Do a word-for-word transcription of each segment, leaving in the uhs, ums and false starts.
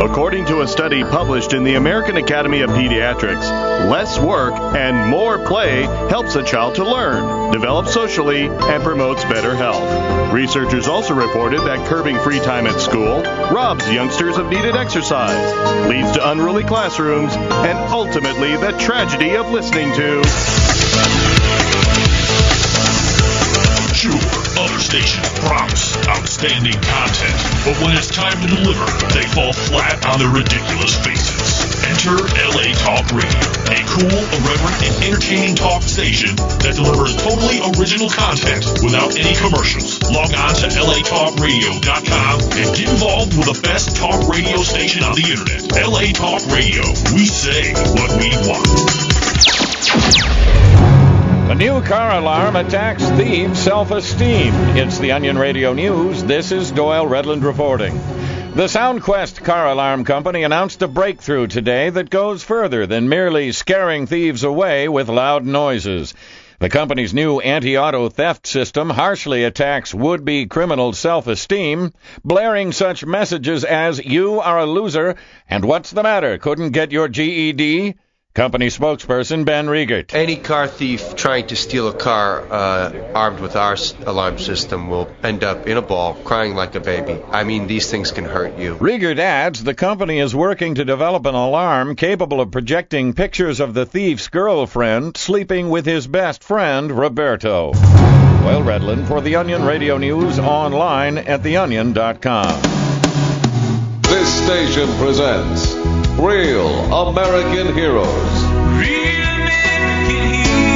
According to a study published in the American Academy of Pediatrics, less work and more play helps a child to learn, develop socially, and promotes better health. Researchers also reported that curbing free time at school robs youngsters of needed exercise, leads to unruly classrooms, and ultimately the tragedy of listening to... Sure, other stations promise outstanding content, but when it's time to deliver, they fall flat on their ridiculous faces. Enter L A Talk Radio, a cool, irreverent, and entertaining talk station that delivers totally original content without any commercials. Log on to L A talk radio dot com and get involved with the best talk radio station on the internet. L A Talk Radio. We say what we want. A new car alarm attacks thieves' self-esteem. It's the Onion Radio News. This is Doyle Redland reporting. The SoundQuest car alarm company announced a breakthrough today that goes further than merely scaring thieves away with loud noises. The company's new anti-auto theft system harshly attacks would-be criminals' self-esteem, blaring such messages as, "You are a loser," and "What's the matter? Couldn't get your G E D?" Company spokesperson Ben Riegert. Any car thief trying to steal a car uh, armed with our alarm system will end up in a ball crying like a baby. I mean, these things can hurt you. Riegert adds the company is working to develop an alarm capable of projecting pictures of the thief's girlfriend sleeping with his best friend, Roberto. Doyle Redland for the Onion Radio News, online at the onion dot com. This station presents Real American Heroes. Real American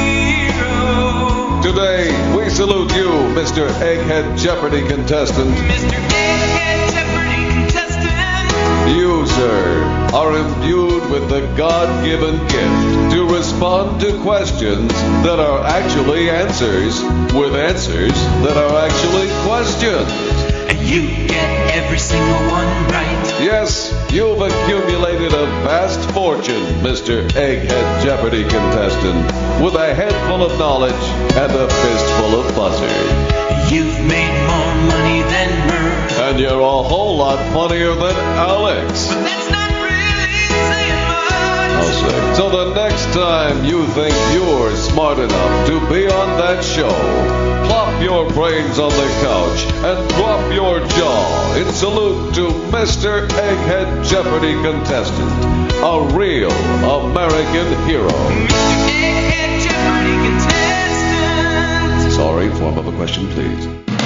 Heroes. Today, we salute you, Mister Egghead Jeopardy contestant. Mister Egghead Jeopardy contestant. You, sir, are imbued with the God-given gift to respond to questions that are actually answers, with answers that are actually questions. And you get every single one right. Yes, you've accumulated a vast fortune, Mister Egghead Jeopardy contestant, with a head full of knowledge and a fistful of buzzard. You've made more money than Murph. And you're a whole lot funnier than Alex. But that's not really saying much. I'll say. So the next time you think you're smart enough to be on that show, plop your brains on the couch and drop your jaw in salute to Mister Egghead Jeopardy contestant, a real American hero. Mister Egghead Jeopardy contestant. Sorry, form of a question, please.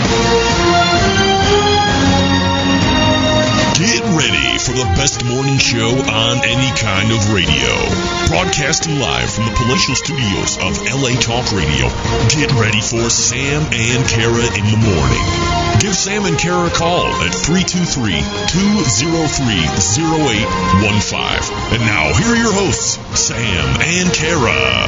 Get ready for the best morning show on any kind of radio. Broadcasting live from the palatial studios of L A Talk Radio. Get ready for Sam and Kara in the morning. Give Sam and Kara a call at three two three, two zero three, zero eight one five. And now, here are your hosts, Sam and Kara.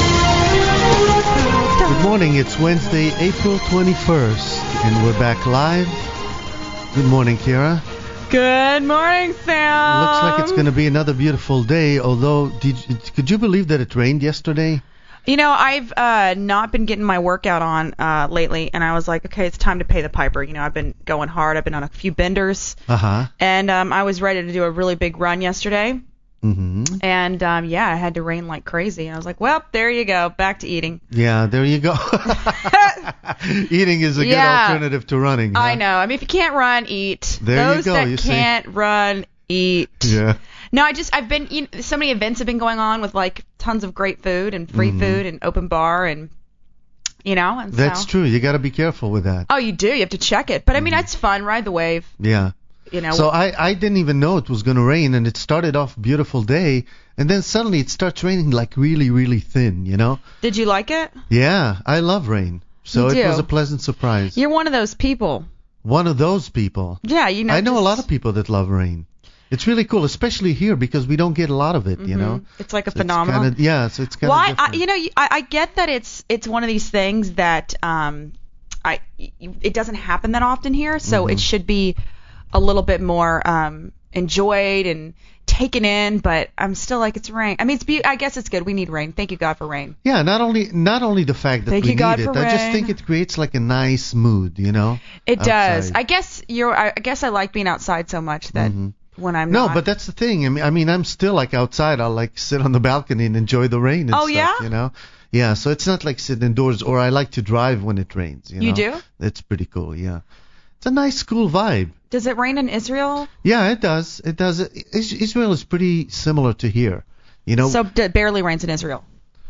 Good morning. It's Wednesday, April twenty-first, and we're back live. Good morning, Kara. Good morning, Sam. Looks like it's going to be another beautiful day, although, did you, could you believe that it rained yesterday? You know, I've uh, not been getting my workout on uh, lately, and I was like, okay, it's time to pay the piper. You know, I've been going hard. I've been on a few benders, Uh-huh. and um, I was ready to do a really big run yesterday. Mm-hmm. And, um, yeah, I had to rain like crazy. I was like, well, there you go. Back to eating. Yeah, there you go. Eating is a Yeah. good alternative to running. Huh? I know. I mean, if you can't run, eat. There you Those go, that you see. can't run, eat. Yeah. No, I just, I've been, you know, so many events have been going on with, like, tons of great food and free Mhm. food and open bar and, you know. And That's so, true. You got to be careful with that. Oh, you do. You have to check it. But, I mean, Mhm. it's fun. Ride the wave. Yeah. You know. So I, I didn't even know it was going to rain, and it started off beautiful day, and then suddenly it starts raining like really, really thin, you know? Did you like it? Yeah, I love rain. So You it do. was a pleasant surprise. You're one of those people. One of those people. Yeah, you know. I know just, a lot of people that love rain. It's really cool, especially here because we don't get a lot of it, you know? It's like a So it's phenomenon. kinda, yeah, so it's kind Well, of I, I, different. you know, you- I, I get that it's it's one of these things that um, I it doesn't happen that often here, so Mhm. it should be a little bit more um, enjoyed and taken in. But I'm still like, it's rain. I mean, it's be- I guess it's good. We need rain. Thank you, God, for rain. Yeah, not only not only the fact that Thank we you, God, need it, for I just rain. think it creates like a nice mood, you know? It does. outside. I guess you're. I I guess I like being outside so much that Mhm. when I'm No, not. but that's the thing. I mean, I mean, I'm still like outside. I'll like sit on the balcony and enjoy the rain and Oh, stuff, yeah? you know? Yeah, so it's not like sitting indoors, or I like to drive when it rains, you know? You do? It's pretty cool, yeah. It's a nice, cool vibe. Does it rain in Israel? Yeah, it does. It does. Is- Israel is pretty similar to here, you know? So it barely rains in Israel.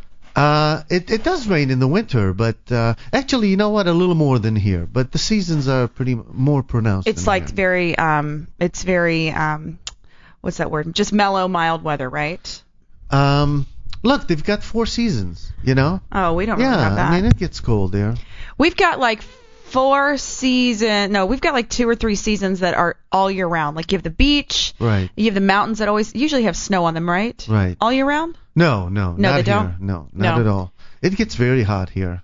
Uh, it, it does rain in the winter, but uh, actually, you know what? A little more than here. But the seasons are pretty more pronounced. It's than like here. very, um, it's very, um, what's that word? Just mellow, mild weather, right? Um, look, they've got four seasons, you know? Oh, we don't really Yeah, have that. I mean, it gets cold there. We've got like four season. No, we've got like two or three seasons that are all year round. Like you have the beach. Right. You have the mountains that always usually have snow on them, right? Right. All year round? No, no, No, not they here. don't? No, not No. at all. It gets very hot here,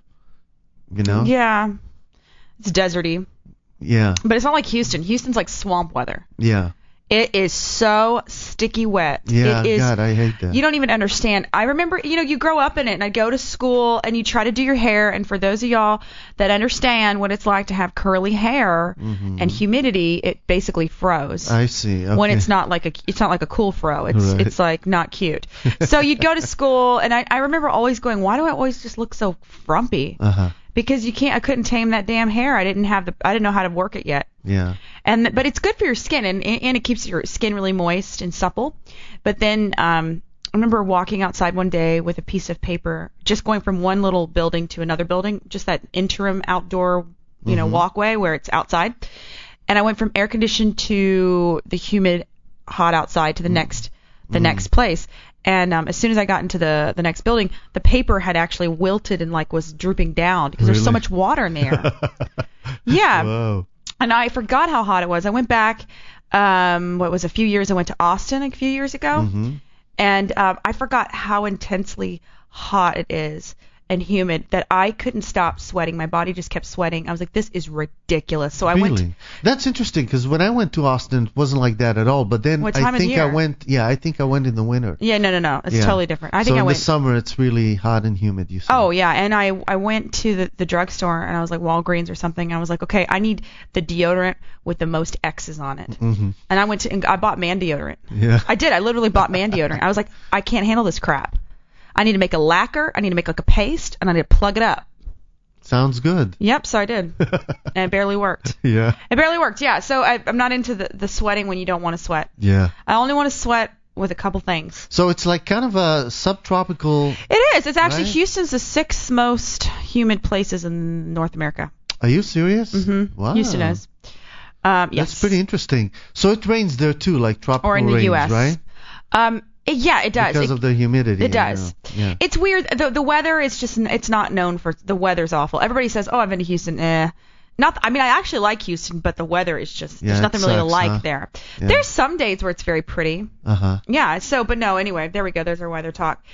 you know? Yeah. It's deserty. Yeah, But it's not like Houston. Houston's like swamp weather. yeah, It is so sticky wet. yeah. It is. God, I hate that. You don't even understand. I remember, you know, you grow up in it, and I go to school, and you try to do your hair. And for those of y'all that understand what it's like to have curly hair and humidity, it basically froze. Mm-hmm. I see. Okay. When it's not like a, it's not like a cool fro. It's Right. it's like not cute. So you'd go to school, and I I remember always going, why do I always just look so frumpy? Uh-huh. Because you can't, I couldn't tame that damn hair. I didn't have the, I didn't know how to work it yet. Yeah. And but it's good for your skin, and and it keeps your skin really moist and supple. But then um, I remember walking outside one day with a piece of paper, just going from one little building to another building, just that interim outdoor, you know, walkway where it's outside. And I went from air conditioned to the humid, hot outside to the next, the next place. And um, as soon as I got into the the next building, the paper had actually wilted and like was drooping down because there's so Really? much water in the air. Yeah. Whoa. And I forgot how hot it was. I went back, um, what was a few years. I went to Austin a few years ago, Mm-hmm. and um, I forgot how intensely hot it is and humid that I couldn't stop sweating. My body just kept sweating. I was like, this is ridiculous. So I Really? went. That's interesting because when I went to Austin, it wasn't like that at all. But then What I time of think I year? went. Yeah, I think I went in the winter. Yeah, no, no, no. It's Yeah. totally different. I so think in I went. the summer, it's really hot and humid. You said. Oh yeah, and I I went to the the drugstore and I was like Walgreens or something. And I was like, okay, I need the deodorant with the most X's on it. Mm-hmm. And I went to and I bought man deodorant. Yeah. I did. I literally bought man deodorant. I was like, I can't handle this crap. I need to make a lacquer. I need to make like a paste, and I need to plug it up. Sounds good. Yep. So I did, and it barely worked. Yeah. It barely worked. Yeah. So I, I'm not into the the sweating when you don't want to sweat. Yeah. I only want to sweat with a couple things. So it's like kind of a subtropical. It is. It's actually Right. Houston's the sixth most humid places in North America. Are you serious? Mm-hmm. Wow. Houston is. Um, yes. That's pretty interesting. So it rains there too, like tropical Or in the rains, U S right? Um, it- yeah, it does. Because It- of the humidity. It does. Yeah. yeah. It's weird. The the weather is just it's not known for the weather's awful. Everybody says, "Oh, I've been to Houston." Eh. Not I mean, I actually like Houston, but the weather is just Yeah, there's it nothing really to sucks, like huh? there. Yeah. There's some days where it's very pretty. Uh-huh. Yeah, so but no, anyway, there we go. There's our weather talk.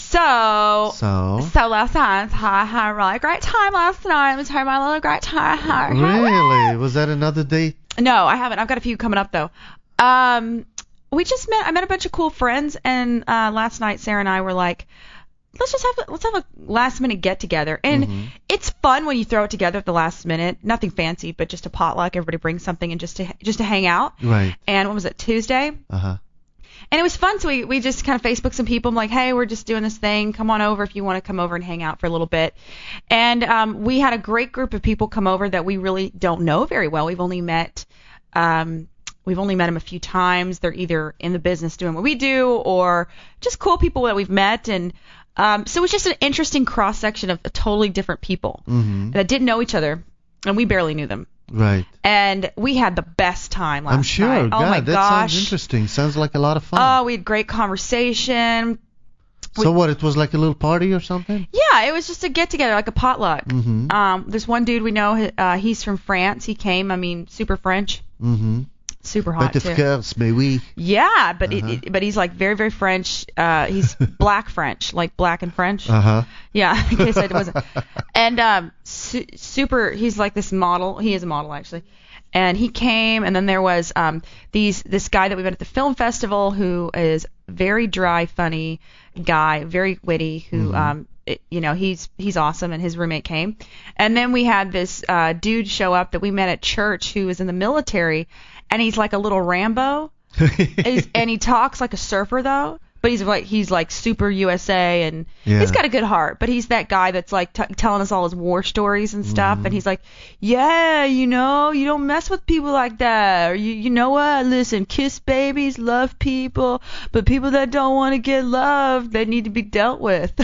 So So. so last night I had a really great time last night. I was having my little great time. Really? Was that another date? No, I haven't. I've got a few coming up though. Um, we just met. I met a bunch of cool friends, and uh, last night Sarah and I were like, let's just have a, let's have a last minute get together, and Mm-hmm. it's fun when you throw it together at the last minute. Nothing fancy, but just a potluck. Everybody brings something, and just to just to hang out. Right. And what was it, Tuesday? Uh-huh. And it was fun, so we, we just kind of Facebooked some people. I'm like, hey, we're just doing this thing. Come on over if you want to come over and hang out for a little bit. And um, we had a great group of people come over that we really don't know very well. We've only met um, we've only met them a few times. They're either in the business doing what we do or just cool people that we've met. And um, so it was just an interesting cross section of totally different people Mm-hmm. that didn't know each other, and we barely knew them. Right. And we had the best time last I'm sure. night. God, oh my that gosh. sounds interesting. Sounds like a lot of fun. Oh, we had great conversation. so what? It was like a little party or something? Yeah, it was just a get together, like a potluck. Mm-hmm. Um, there's one dude we know. Uh, he's from France. He came. I mean, super French, Mm-hmm. super hot But of too. course, mais oui. Yeah, but Uh-huh. it, it, but he's like very very French. Uh, he's black French, like black and French. Uh-huh. Yeah, in case I wasn't. And um, su- super. He's like this model. He is a model actually. And he came, and then there was um these this guy that we met at the film festival who is very dry, funny guy, very witty. Who Mhm. um it, you know he's he's awesome, and his roommate came. And then we had this uh dude show up that we met at church who was in the military, and he's like a little Rambo. He's, and he talks like a surfer though. But he's like he's like super U S A, and Yeah. he's got a good heart. But he's that guy that's like t- telling us all his war stories and stuff. Mm-hmm. And he's like, yeah, you know, you don't mess with people like that. Or you you know what? Listen, kiss babies, love people, but people that don't want to get loved, they need to be dealt with.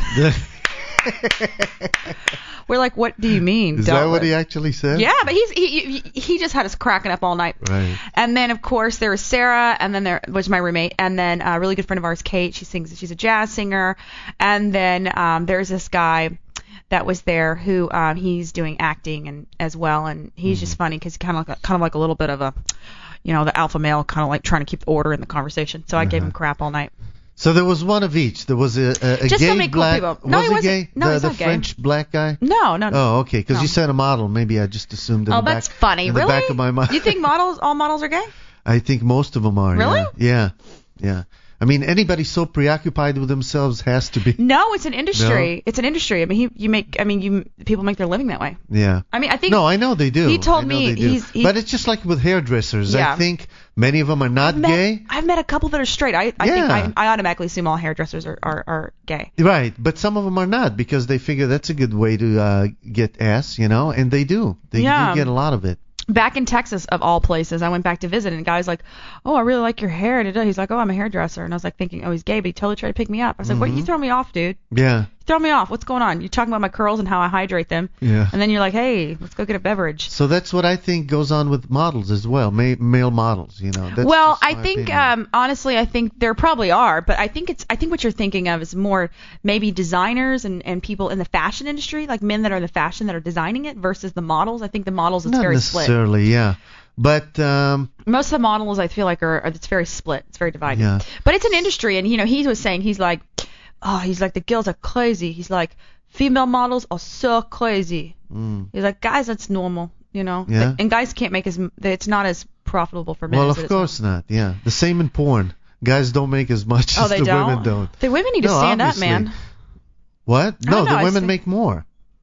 We're like, what do you mean? Is dealt that what with? he actually said? Yeah, but he's he, he he just had us cracking up all night. Right. And then of course there was Sarah, and then there was my roommate, and then a really good friend of ours, Kate. She sings. She's a jazz singer. And then um, there's this guy that was there who um, he's doing acting and as well, and he's Mm-hmm. just funny because kind of like, kind of like a little bit of a, you know, the alpha male, kind of like trying to keep the order in the conversation. So I gave him crap all night. So there was one of each. There was a, a, a Just gay so many cool black. people. No, was he he wasn't. gay? No, the he's the not gay. French black guy. No, no, no. Oh, okay. Because No. you said a model. Maybe I just assumed in Oh, the back. that's funny. In Really? the back of my mind. You think models, all models are gay? I think most of them are. Really? Yeah. Yeah. Yeah. I mean, anybody so preoccupied with themselves has to be. No, it's an industry. No? It's an industry. I mean, he, you make. I mean, you people make their living that way. Yeah. I mean, I think. No, I know they do. He told I know me they do. he's- he- But it's just like with hairdressers. Yeah. I think many of them are not I've met, gay. I've met a couple that are straight. I, I Yeah. think I, I automatically assume all hairdressers are, are, are gay. Right, but some of them are not because they figure that's a good way to uh, get ass, you know, and they do. They Yeah. do get a lot of it. Back in Texas, of all places, I went back to visit, and the guy was like, "Oh, I really like your hair." And he's like, "Oh, I'm a hairdresser," and I was like thinking, "Oh, he's gay," but he totally tried to pick me up. I was like, "What? You throw me off, dude? Yeah, You throw me off. What's going on? You're talking about my curls and how I hydrate them, yeah. and then you're like, hey, let's go get a beverage." So that's what I think goes on with models as well, ma- male models, you know. That's Well, just I my think, opinion. um, honestly, I think there probably are, but I think it's, I think what you're thinking of is more maybe designers and, and people in the fashion industry, like men that are in the fashion that are designing it versus the models. I think the models it's not very split. necessarily, yeah. But um, Most of the models I feel like are, are it's very split. It's very divided. Yeah. But it's an industry, and you know, he was saying he's like, oh, he's like the girls are crazy. He's like female models are so crazy. mm, He's like guys, that's normal, you know. Yeah. And guys can't make as m- it's not as profitable for men. well, as of it is for course not. Yeah, the same in porn. Guys don't make as much Oh, as they the don't? women don't. The women need to No, stand obviously. up, man. What? I No, don't know, the I women see- make more.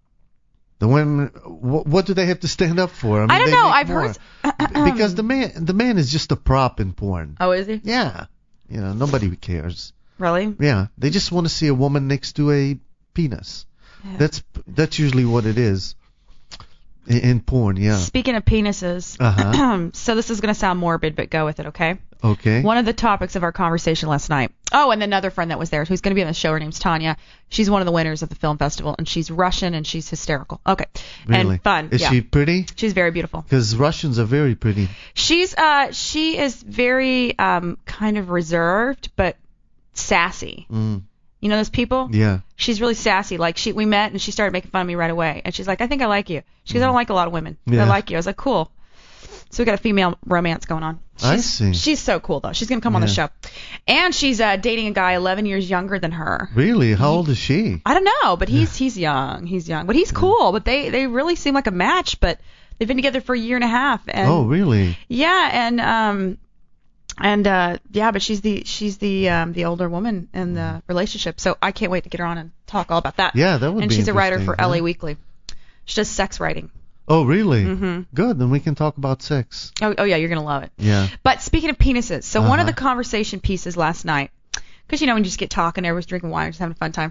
The women, wh- what do they have to stand up for? I, mean, I don't they know. make I've more. heard. B- because the man, the man is just a prop in porn. Oh, is he? Yeah, you know, nobody cares. Really? Yeah, they just want to see a woman next to a penis. Yeah. That's that's usually what it is in, in porn. Yeah. Speaking of penises, Uh-huh. so this is going to sound morbid, but go with it, okay? Okay. One of the topics of our conversation last night. Oh, and another friend that was there who's going to be on the show. Her name's Tanya. She's one of the winners of the film festival, and she's Russian, and she's hysterical. Okay. Really? And fun. Is yeah. she pretty? She's very beautiful. Because Russians are very pretty. She's uh she is very um kind of reserved but sassy. Mm. You know those people? Yeah. She's really sassy. Like she we met and she started making fun of me right away. And she's like, "I think I like you." She goes, "I don't like a lot of women. But I Yeah. like you." I was like, "Cool." So we got a female romance going on. She's, I see. She's so cool though. She's gonna come on the Yeah. show, and she's uh, dating a guy eleven years younger than her. Really? How old is she? I don't know, but he's he's young. He's young, but he's cool. But they they really seem like a match. But they've been together for a year and a half. And Oh, really? yeah, and um, and uh, yeah, but she's the she's the um the older woman in the relationship. So I can't wait to get her on and talk all about that. Yeah, that would And be she's a writer for interesting, L A huh? Weekly. She does sex writing. Oh, really? Mm-hmm. Good. Then we can talk about sex. Oh, oh yeah, you're gonna love it. Yeah. But speaking of penises, so one of Uh-huh. the conversation pieces last night, because you know when you just get talking, everyone's drinking wine, just having a fun time,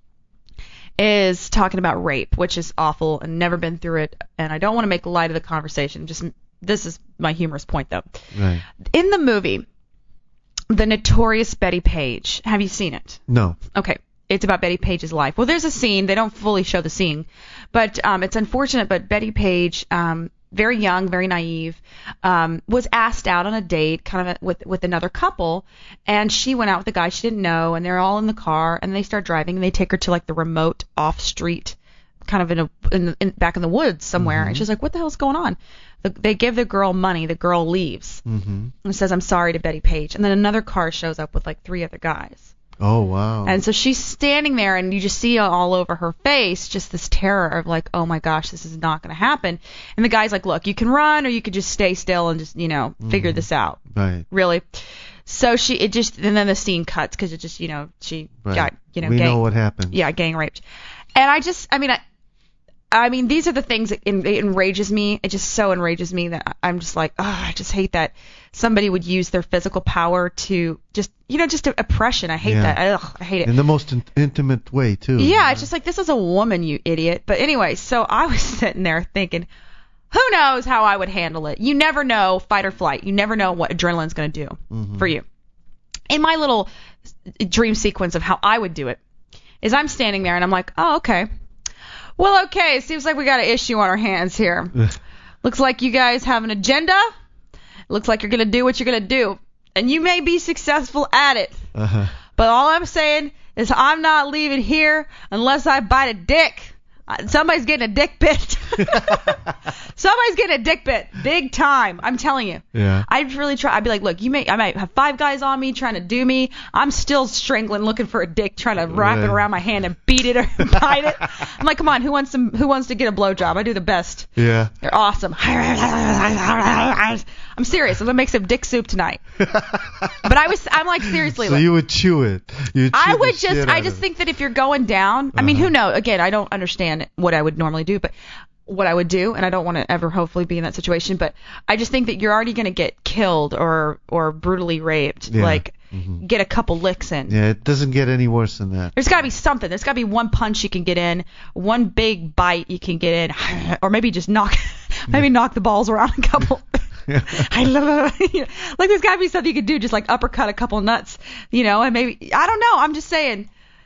is talking about rape, which is awful and never been through it, and I don't want to make light of the conversation. Just this is my humorous point though. Right. In the movie, The Notorious Betty Page, have you seen it? No. Okay. It's about Betty Page's life. Well, there's a scene. They don't fully show the scene, but um, it's unfortunate. But Betty Page, um, very young, very naive, um, was asked out on a date, kind of with with another couple, and she went out with a guy she didn't know, and they're all in the car, and they start driving, and they take her to like the remote off street, kind of in a in, in back in the woods somewhere, and she's like, "What the hell's going on?" The, they give the girl money. The girl leaves Mm-hmm. and says, "I'm sorry" to Betty Page, and then another car shows up with like three other guys. Oh, wow. And so she's standing there, and you just see all over her face just this terror of like, oh my gosh, this is not going to happen. And the guy's like, look, you can run, or you could just stay still and just, you know, figure this out. Right. Really. So she, it just, and then the scene cuts because it just, you know, she Right. got, you know, we gang, know what happened. yeah, gang raped. And I just, I mean, I, I mean, these are the things that en- it enrages me. It just so enrages me that I'm just like, oh, I just hate that somebody would use their physical power to just, you know, just to oppression. I hate Yeah. that. Ugh, I hate it. In the most in- intimate way, too. Yeah, it's just like, this is a woman, you idiot. But anyway, so I was sitting there thinking, who knows how I would handle it? You never know, fight or flight. You never know what adrenaline's going to do Mhm. for you. In my little dream sequence of how I would do it is I'm standing there and I'm like, oh, okay. Well, okay, it seems like we got an issue on our hands here. Looks like you guys have an agenda. Looks like you're going to do what you're going to do. And you may be successful at it. Uh-huh. But all I'm saying is I'm not leaving here unless I bite a dick. Uh, Somebody's getting a dick bit. Somebody's getting a dick bit. Big time. I'm telling you. Yeah. I'd really try. I'd be like, look, you may, I might have five guys on me trying to do me. I'm still strangling, looking for a dick, trying to wrap Right. it around my hand and beat it or bite it. I'm like, come on, who wants some? Who wants to get a blowjob? I do the best. Yeah. They're awesome. I'm serious. I'm gonna make some dick soup tonight. But I was, I'm like, seriously. So like, you would chew it. You'd chew I the would shit just, out I of just it. think that if you're going down, I mean, Uh-huh. who knows? Again, I don't understand what I would normally do, but what I would do, and I don't want to ever hopefully be in that situation, but I just think that you're already going to get killed or or brutally raped. Yeah. Like, Mhm. get a couple licks in. Yeah, it doesn't get any worse than that. There's got to be something. There's got to be one punch you can get in, one big bite you can get in, or maybe just knock, maybe knock the balls around a couple. I love it. You know, like there's got to be something you could do, just like uppercut a couple nuts, you know, and maybe I don't know. I'm just saying.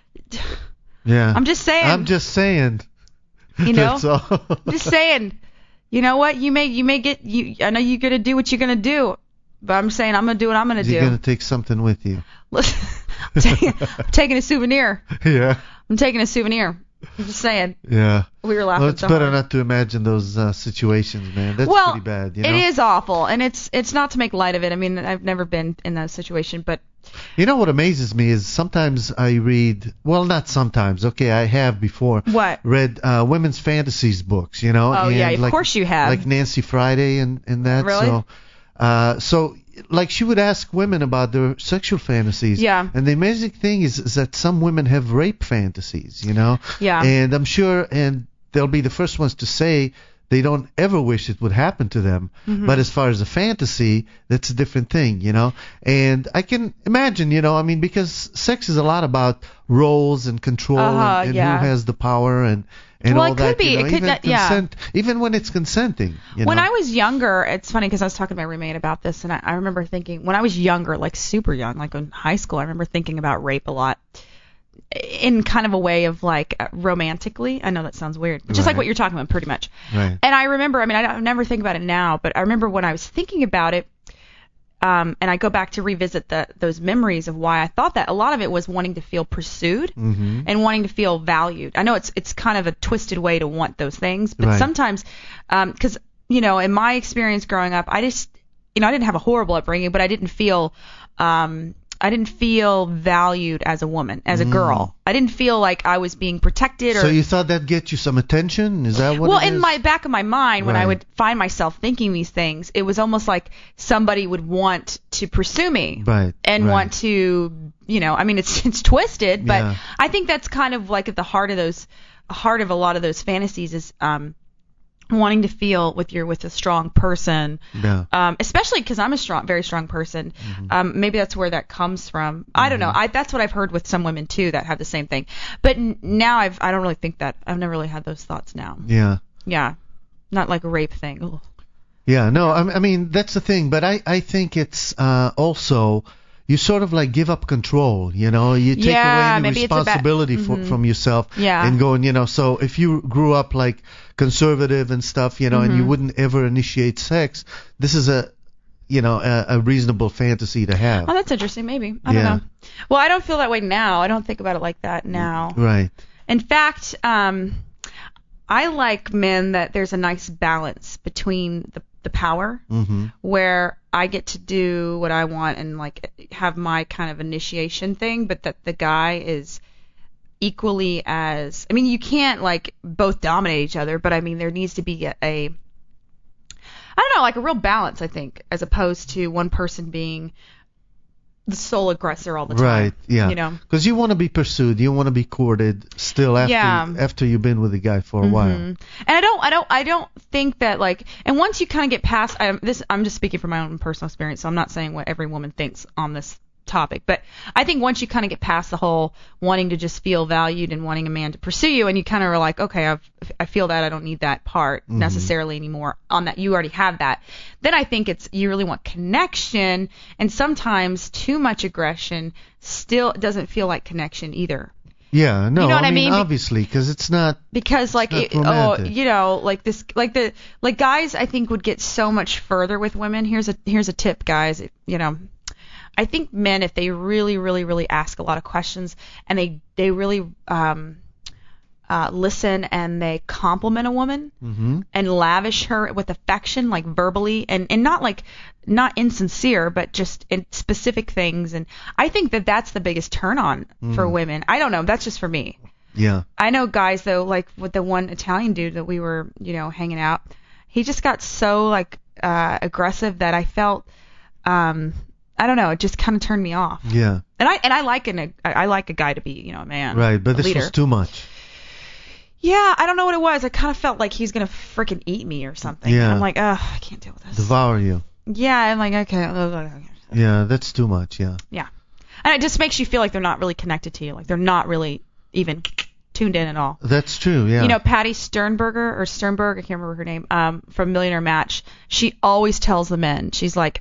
Yeah. I'm just saying. I'm just saying. You know, That's all. I'm just saying. You know what? You may you may get you. I know you're gonna do what you're gonna do, but I'm saying I'm gonna do what I'm gonna You're do. gonna take something with you. Listen, I'm, taking, I'm taking a souvenir. Yeah. I'm taking a souvenir. I'm just saying. Yeah. We were laughing Well, it's so better hard. not to imagine those uh, situations, man. That's well, pretty bad. You know? it is awful, and it's it's not to make light of it. I mean, I've never been in that situation, but You know what amazes me is sometimes I read, well, not sometimes, okay, I have before What? read uh, women's fantasies books, you know. Oh, and yeah, of like, course you have. Like Nancy Friday and, and that. Really? So, uh, so, like, she would ask women about their sexual fantasies. Yeah. And the amazing thing is, is that some women have rape fantasies, you know. Yeah. And I'm sure, and they'll be the first ones to say they don't ever wish it would happen to them. Mhm. But as far as a fantasy, that's a different thing, you know. And I can imagine, you know, I mean, because sex is a lot about roles and control Uh-huh, and, and yeah. who has the power and and Well, all it could that. be. You know, It could even not- yeah. consent, even when it's consenting. You when know? I was younger, it's funny because I was talking to my roommate about this, and I, I remember thinking when I was younger, like super young, like in high school, I remember thinking about rape a lot. In kind of a way of like uh, romantically. I know that sounds weird, but just like Right. what you're talking about, pretty much. Right. And I remember, I mean, I don't I never think about it now, but I remember when I was thinking about it, um, and I go back to revisit the, those memories of why I thought that. A lot of it was wanting to feel pursued Mm-hmm. and wanting to feel valued. I know it's it's kind of a twisted way to want those things, but Right. sometimes, because you know, in my experience growing up, I just, you know, I didn't have a horrible upbringing, but I didn't feel. Um, I didn't feel valued as a woman, as a girl. I didn't feel like I was being protected or. Mm. So you thought that'd get you some attention? Is that what well, it in is? my back of my mind, when I Right. would find myself thinking these things, it was almost like somebody would want to pursue me Right, and right. want to, you know, I mean, it's it's twisted, but Yeah. I think that's kind of like at the heart of those, heart of a lot of those fantasies is um, wanting to feel with your with a strong person. Yeah. Um, especially because I'm a strong, very strong person. Mm-hmm. Um, maybe that's where that comes from. I don't know. I that's what I've heard with some women too that have the same thing. But n- now I've I don't really think that. I've never really had those thoughts now. Yeah. Yeah, not like a rape thing. Ugh. Yeah, no, I, I mean, that's the thing, but I, I think it's uh, also, you sort of like give up control, you know, you take Yeah, away any maybe it's a bad- responsibility for, Mhm. from yourself Yeah. and going, you know, so if you grew up like conservative and stuff, you know, and you Mhm. wouldn't ever initiate sex, this is a, you know, a, a reasonable fantasy to have. Oh, that's interesting. Maybe I Yeah. don't know. Well, I don't feel that way now. I don't think about it like that now. Right. In fact, um, I like men that there's a nice balance between the the power, Mm-hmm. where I get to do what I want and like have my kind of initiation thing, but that the guy is equally as, I mean, you can't like both dominate each other, but I mean, there needs to be a, a I don't know, like a real balance, I think, as opposed to one person being the sole aggressor all the time. Right, yeah. You know? Because you want to be pursued, you want to be courted still after Yeah. after you've been with a guy for a while. And I don't, I don't, I don't think that like, and once you kind of get past, I, this, I'm just speaking from my own personal experience, so I'm not saying what every woman thinks on this topic, but I think once you kind of get past the whole wanting to just feel valued and wanting a man to pursue you, and you kind of are like, okay, I've, I feel that I don't need that part Mm-hmm. necessarily anymore. On that, you already have that. Then I think it's you really want connection, and sometimes too much aggression still doesn't feel like connection either. Yeah, no, You know what I I mean, mean? Be- obviously, because it's not. Because like not it, oh romantic. you know like this like the like guys I think would get so much further with women. Here's a here's a tip, guys. You know, I think men, if they really really really ask a lot of questions and they they really um uh listen and they compliment a woman Mm-hmm. and lavish her with affection, like verbally, and and not like not insincere, but just in specific things. And I think that that's the biggest turn on for women. I don't know, that's just for me. Yeah. I know guys though, like with the one Italian dude that we were, you know, hanging out, he just got so like uh aggressive that I felt um I don't know, it just kind of turned me off. Yeah. And I and I like an I I like a guy to be, you know, a man. Right, but a this leader. was too much. Yeah, I don't know what it was. I kind of felt like he was gonna freaking eat me or something. Yeah. I'm like, ugh, I can't deal with this. Devour you. Yeah, I'm like, okay. Yeah, that's too much. Yeah. Yeah. And it just makes you feel like they're not really connected to you, like they're not really even tuned in at all. That's true. Yeah. You know, Patty Sternberger or Sternberg, I can't remember her name, um, from Millionaire Match. She always tells the men, she's like,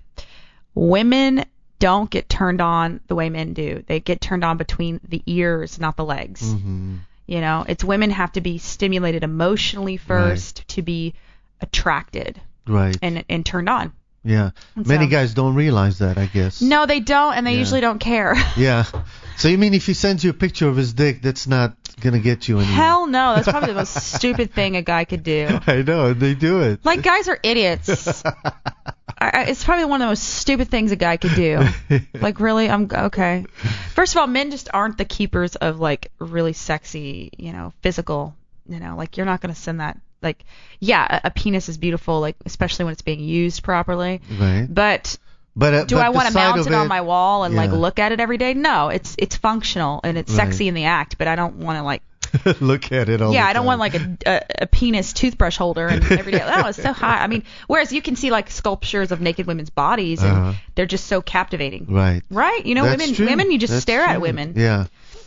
women don't get turned on the way men do. They get turned on between the ears, not the legs. Mm-hmm. You know, it's women have to be stimulated emotionally first to be attracted Right. and and turned on. Yeah. And Many so- guys don't realize that, I guess. No, they don't, and they Yeah. usually don't care. Yeah. So you mean if he sends you a picture of his dick, that's not gonna get you anywhere? Hell no, that's probably the most stupid thing a guy could do. I know, they do it. Like, guys are idiots. I, I- it's probably one of the most stupid things a guy could do. Like, really? I'm okay. First of all, men just aren't the keepers of, like, really sexy, you know, physical, you know, like, you're not going to send that. Like, yeah, a, a penis is beautiful, like, especially when it's being used properly. Right. But But uh, do but I the want to side mount of it on my wall and, like, yeah. look at it every day? No, it's it's functional and it's Right. sexy in the act, but I don't want to, like, Look at it all yeah, the I don't time. want like a, a, a penis toothbrush holder and every day. Oh, it's so hot. I mean, whereas you can see like sculptures of naked women's bodies and Uh-huh. they're just so captivating. Right. Right? You know, That's women true. women you just That's stare at true. women. Yeah.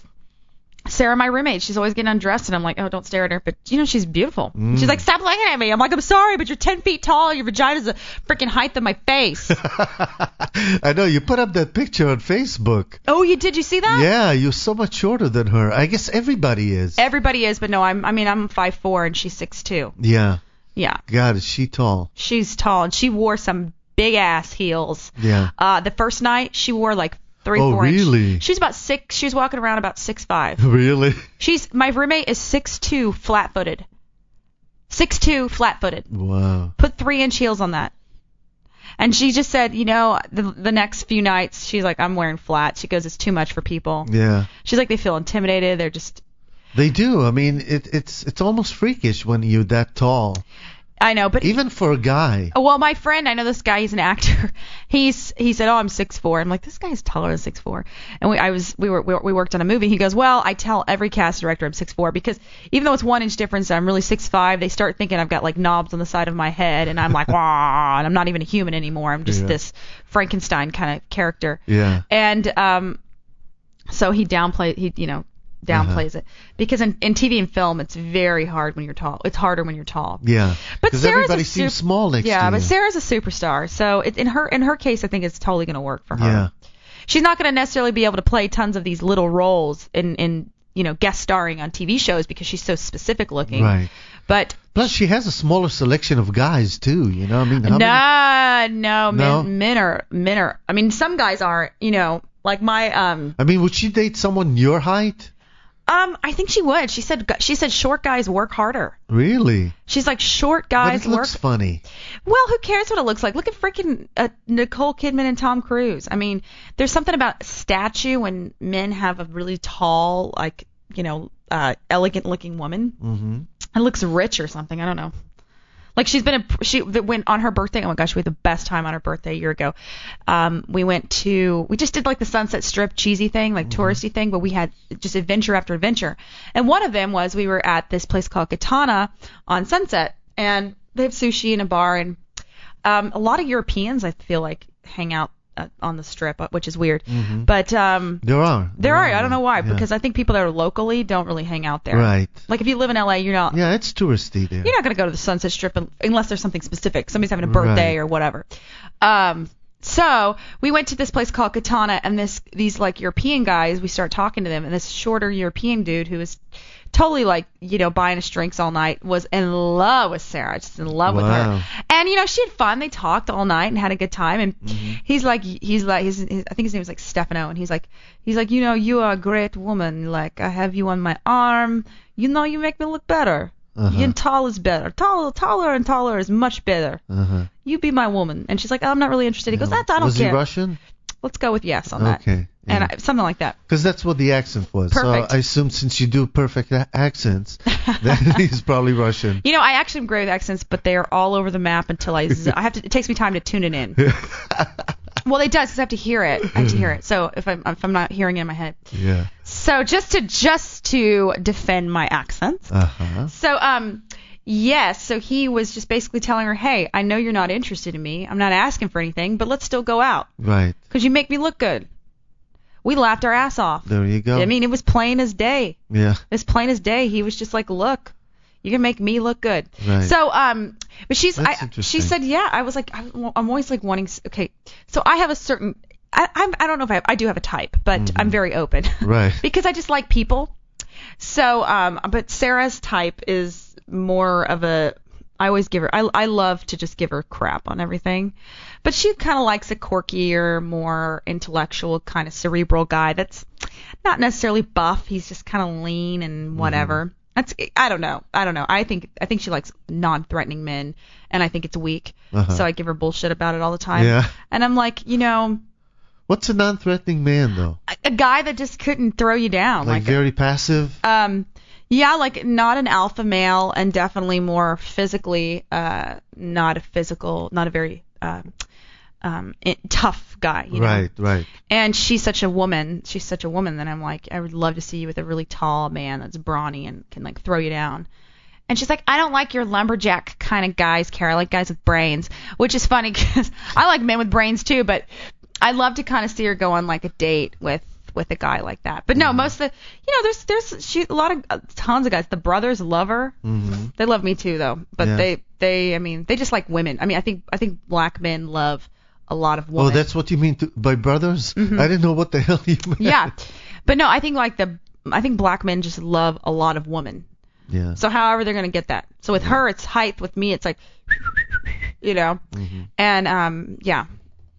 Sarah, my roommate, she's always getting undressed and I'm like, oh, don't stare at her. But you know, she's beautiful. Mm. She's like, stop looking at me. I'm like, I'm sorry, but you're ten feet tall. Your vagina's the freaking height of my face. I know, you put up that picture on Facebook. Oh, you did? You see that? Yeah, you're so much shorter than her. I guess everybody is. Everybody is, but no, I'm. I mean, I'm five foot four and she's six foot two. Yeah. Yeah. God, is she tall? She's tall and she wore some big ass heels. Yeah. Uh, the first night she wore like three, Oh, four really? inch. She's about six. She's walking around about six five. Really? She's my roommate is six two, flat footed. Six two, flat footed. Wow. Put three inch heels on that. And she just said, you know, the the next few nights she's like, I'm wearing flats. She goes, it's too much for people. Yeah. She's like, they feel intimidated. They're just. They do. I mean, it, it's it's almost freakish when you're that tall. I know, but Even for a guy. Oh, well, my friend, I know this guy. He's an actor. He's he said, "Oh, I'm six foot four." I'm like, this guy's taller than six foot four. And we I was we were we, were, we worked on a movie. He goes, "Well, I tell every cast director I'm six foot four because even though it's one inch difference, I'm really six five. They start thinking I've got like knobs on the side of my head, and I'm like, wah, and I'm not even a human anymore. I'm just Yeah. this Frankenstein kind of character." Yeah. And um, so he downplay he you know downplays Uh-huh. it because in, in T V and film it's very hard when you're tall. It's harder when you're tall. Yeah. But Because Sarah's everybody a seems sup- small next yeah, to but you. Sarah's a superstar, so it, in her in her case, I think it's totally going to work for her. Yeah. She's not going to necessarily be able to play tons of these little roles in in you know guest starring on T V shows because she's so specific looking. Right. But Plus, she has a smaller selection of guys too. You know, I mean, how many- nah, no, No? men men are men are. I mean, some guys aren't. You know, like my um I mean, would she date someone your height? um I think she would. She said she said short guys work harder. Really? She's like short But guys it work. looks funny. Well, who cares what it looks like? Look at freaking uh, Nicole Kidman and Tom Cruise. I mean, there's something about statue when men have a really tall, like, you know, uh, elegant-looking woman. Mm-hmm. It looks rich or something. I don't know. Like she's been a, she went on her birthday. Oh my gosh, we had the best time on her birthday a year ago. Um, we went to we just did like the Sunset Strip cheesy thing, like mm-hmm. touristy thing, but we had just adventure after adventure. And one of them was we were at this place called Katana on Sunset, and they have sushi in a bar, and um, a lot of Europeans I feel like hang out uh, on the Strip, which is weird. Mm-hmm. But um, there are there, there are. are. I don't know why, yeah. because I think people that are locally don't really hang out there. Right. Like if you live in L A, you're not. Yeah, it's touristy there. You're not going to go to the Sunset Strip unless there's something specific. Somebody's having a birthday right. or whatever. Um, so we went to this place called Katana, and this these like European guys, we start talking to them, and this shorter European dude who was totally like, you know, buying us drinks all night was in love with Sarah, just in love wow. with her. And, you know, she had fun. They talked all night and had a good time. And mm-hmm. he's like, he's like, his, his, I think his name was like Stefano. And he's like, he's like, you know, you are a great woman. Like, I have you on my arm. You know, you make me look better. Uh-huh. And tall is better. Taller, taller and taller is much better. Uh-huh. You be my woman. And she's like, oh, I'm not really interested. He goes, yeah. that's, I don't was care. Was he Russian? Let's go with yes on that. Okay. Yeah. And I, something like that. Because that's what the accent was. Perfect. So I assume since you do perfect a- accents, that he's probably Russian. You know, I actually am great with accents, but they are all over the map until I, z- I have to. It takes me time to tune it in. Well, it does because I have to hear it. I have to hear it. So if I'm if I'm not hearing it in my head. Yeah. So just to just to defend my accents. Uh-huh. So um. Yes, so he was just basically telling her, hey, I know you're not interested in me. I'm not asking for anything, but let's still go out. Right. Because you make me look good. We laughed our ass off. There you go. I mean, it was plain as day. Yeah. It's plain as day. He was just like, look, you can make me look good. Right. So, um, but she's, That's I, interesting. she said, yeah. I was like, I'm always like wanting, okay. So I have a certain, I, I'm, I don't know if I have, I do have a type, but mm-hmm. I'm very open. Right. Because I just like people. So, um, but Sarah's type is more of a, I always give her, I, I love to just give her crap on everything. But she kind of likes a quirkier, more intellectual, kind of cerebral guy that's not necessarily buff. He's just kind of lean and whatever. Mm-hmm. That's, I don't know. I don't know. I think I think she likes non-threatening men, and I think it's weak. Uh-huh. So I give her bullshit about it all the time. Yeah. And I'm like, you know. What's a non-threatening man, though? A, a guy that just couldn't throw you down. Like, like very a, passive? Um. Yeah, like not an alpha male, and definitely more physically, uh, not a physical, not a very uh, um, it, tough guy. You know? Right, right. And she's such a woman. She's such a woman that I'm like, I would love to see you with a really tall man that's brawny and can like throw you down. And she's like, I don't like your lumberjack kind of guys, Kara. I like guys with brains, which is funny because I like men with brains too. But I love to kind of see her go on like a date with. with a guy like that. But no, mm-hmm. most of the, you know, there's there's she, a lot of uh, tons of guys. The brothers love her. Mm-hmm. They love me too, though. But yeah. they they I mean they just like women. I mean I think I think black men love a lot of women. Oh, that's what you mean to, by brothers? Mm-hmm. I didn't know what the hell you meant. Yeah, but no, I think like the I think black men just love a lot of women. Yeah. So however they're gonna get that. So with her it's height. With me it's like, you know, mm-hmm. and um yeah.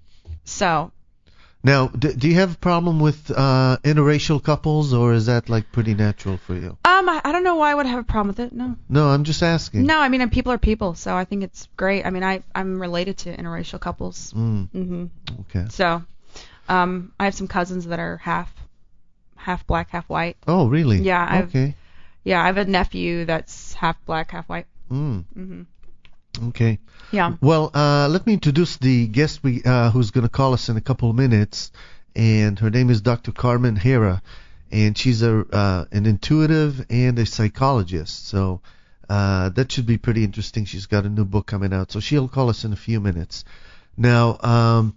So. Now, do, do you have a problem with uh, interracial couples, or is that like pretty natural for you? Um, I, I don't know why I would have a problem with it. No. No, I'm just asking. No, I mean people are people, so I think it's great. I mean I I'm related to interracial couples. Mm. Mhm. Okay. So, um, I have some cousins that are half, half black, half white. Oh, really? Yeah. I've, okay. Yeah, I have a nephew that's half black, half white. Mm. Mhm. Okay. Yeah. Well, uh, let me introduce the guest we uh, who's going to call us in a couple of minutes, and her name is Doctor Carmen Hera, and she's a uh, an intuitive and a psychologist. So uh, that should be pretty interesting. She's got a new book coming out, so she'll call us in a few minutes. Now, um,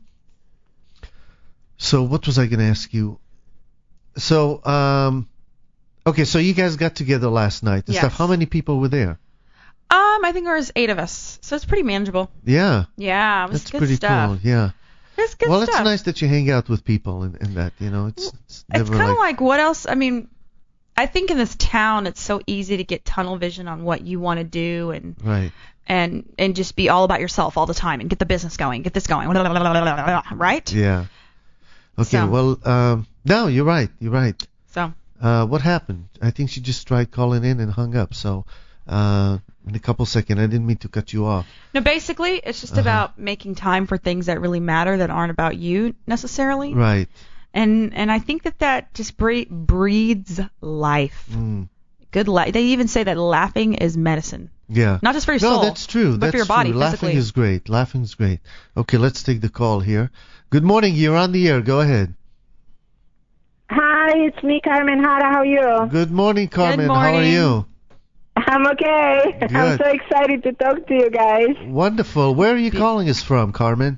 so what was I going to ask you? So, um, okay, so you guys got together last night and yes. stuff. How many people were there? Um, I think there was eight of us, so it's pretty manageable. Yeah. Yeah, it was That's good pretty stuff. cool. Yeah. It's good well, stuff. it's nice that you hang out with people and, and that, you know. It's it's, it's never kind of like, like what else? I mean, I think in this town it's so easy to get tunnel vision on what you want to do and right. and and just be all about yourself all the time and get the business going, get this going, right? Yeah. Okay. So. Well, um, no, you're right. You're right. So. Uh, what happened? I think she just tried calling in and hung up. So. Uh, in a couple seconds, I didn't mean to cut you off. No, basically, it's just uh-huh. about making time for things that really matter that aren't about you necessarily. Right. And and I think that that just bre- breeds life. Mm. Good life. They even say that laughing is medicine. Yeah. Not just for your soul. No, that's true. But that's for your body, true. Laughing physically. is great. Laughing is great. Okay, let's take the call here. Good morning. You're on the air. Go ahead. Hi, it's me, Carmen Hara. How are you? Good morning, Carmen. Good How are morning. you? I'm okay. Good. I'm so excited to talk to you guys. Wonderful. Where are you calling us from, Carmen?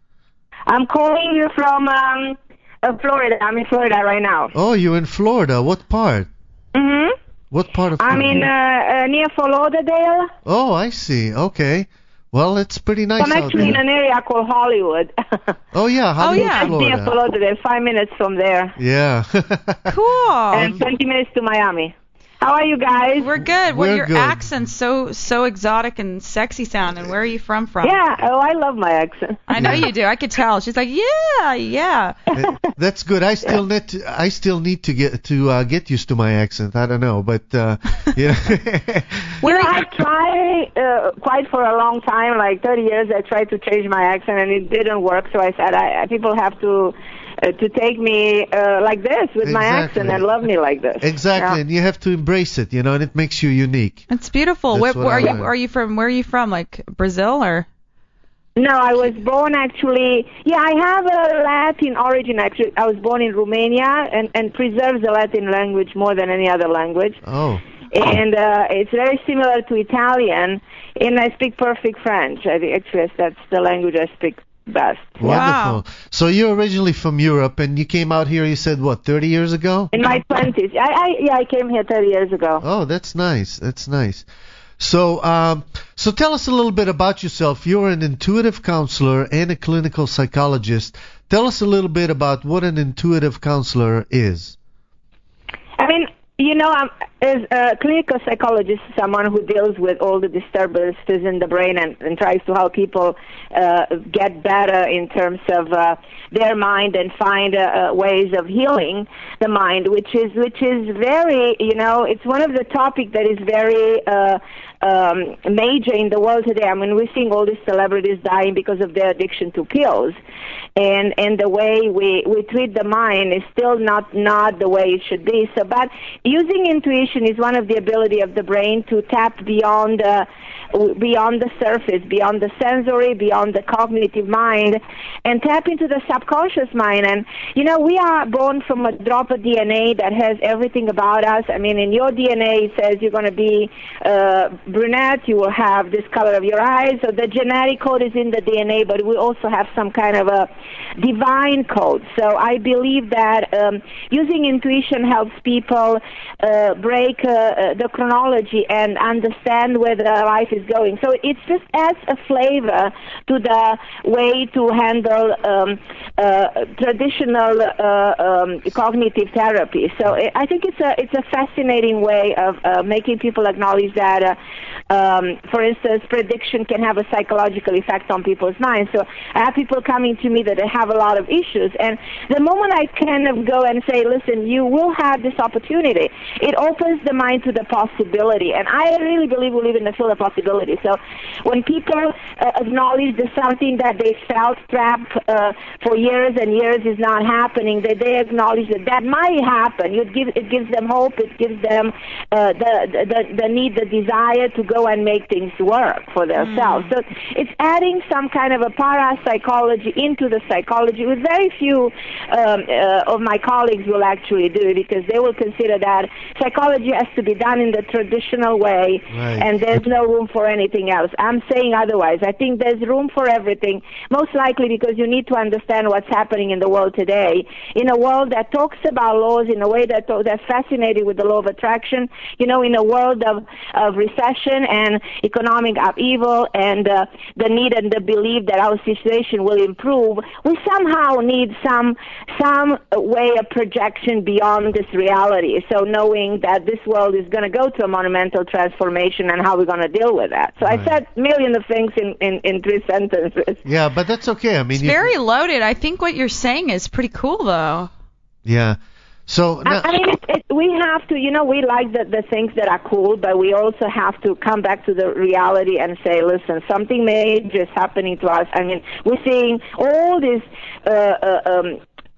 I'm calling you from um, uh, Florida. I'm in Florida right now. Oh, you're in Florida. What part? Mm-hmm. What part of I'm Florida? in uh, uh, near Fort Lauderdale. Oh, I see. Okay. Well, it's pretty nice I'm out actually in there. an area called Hollywood. Oh, yeah. Hollywood, yeah. Near Florida. Fort Lauderdale, five minutes from there. Yeah. Cool. And twenty minutes to Miami. How are you guys? We're good. Well, We're your good. accent's so so exotic and sexy sounding. Where are you from? From? Yeah, oh, I love my accent. I know you do. I could tell. She's like, yeah, yeah. That's good. I still need to, I still need to get to uh, get used to my accent. I don't know, but uh, yeah. You know, I tried uh, quite for a long time, like thirty years. I tried to change my accent, and it didn't work. So I said, I, people have to uh, to take me uh, like this with my Exactly. accent and love me like this. Exactly, Yeah. and you have to embrace it, you know, and it makes you unique. It's beautiful. That's Where, what where are I you? learned. Are you from? Where are you from? Like Brazil or? No, I was born actually. Yeah, I have a Latin origin. Actually, I was born in Romania, and and preserves the Latin language more than any other language. Oh, And uh, it's very similar to Italian, and I speak perfect French. I think actually that's the language I speak best. wonderful. So you're originally from Europe, and you came out here, you said, what, thirty years ago? In my twenties, I, I yeah, I came here thirty years ago. Oh, that's nice. That's nice. So, um, so tell us a little bit about yourself. You're an intuitive counselor and a clinical psychologist. Tell us a little bit about what an intuitive counselor is. I mean, you know, I'm, as a clinical psychologist, someone who deals with all the disturbances in the brain and, and tries to help people uh, get better in terms of uh, their mind and find uh, uh, ways of healing the mind, which is which is very, you know, it's one of the topics that is very uh, um, major in the world today. I mean, we're seeing all these celebrities dying because of their addiction to pills, and and the way we, we treat the mind is still not not the way it should be. So, but using intuition is one of the ability of the brain to tap beyond uh, beyond the surface, beyond the sensory, beyond the cognitive mind, and tap into the subconscious mind. And you know, we are born from a drop of D N A that has everything about us. I mean, in your D N A it says you're going to be uh, brunette, you will have this color of your eyes. So the genetic code is in the D N A, but we also have some kind of a divine code. So I believe that um, using intuition helps people uh, break uh, uh, the chronology and understand where their life is going. So it just adds a flavor to the way to handle um, uh, traditional uh, um, cognitive therapy. So I think it's a it's a fascinating way of uh, making people acknowledge that, uh, um, for instance, prediction can have a psychological effect on people's minds. So I have people coming to me that they have a lot of issues, and the moment I kind of go and say, listen, you will have this opportunity, it opens the mind to the possibility. And I really believe we live in the field of possibility. So when people uh, acknowledge that something that they felt trapped uh, for years and years is not happening, that they acknowledge that that might happen, it gives, it gives them hope, it gives them uh, the, the, the need, the desire to go and make things work for themselves. Mm. So it's adding some kind of a parapsychology into the psychology, with very few um, uh, of my colleagues will actually do it, because they will consider that psychology has to be done in the traditional way, right, and there's no room for anything else. I'm saying otherwise. I think there's room for everything, most likely because you need to understand what's happening in the world today. In a world that talks about laws in a way that that's fascinated with the law of attraction, you know, in a world of, of recession and economic upheaval and uh, the need and the belief that our situation will improve, we somehow need some some way of projection beyond this reality. So knowing that this world is going to go to a monumental transformation and how we're going to deal with that. So right. I said a million of things in, in, in three sentences. Yeah, but that's okay. I mean, it's you, very loaded. I think what you're saying is pretty cool, though. Yeah. So I, I mean, it, it, we have to, you know, we like the, the things that are cool, but we also have to come back to the reality and say, listen, something major is happening to us. I mean, we're seeing all these uh, uh, um,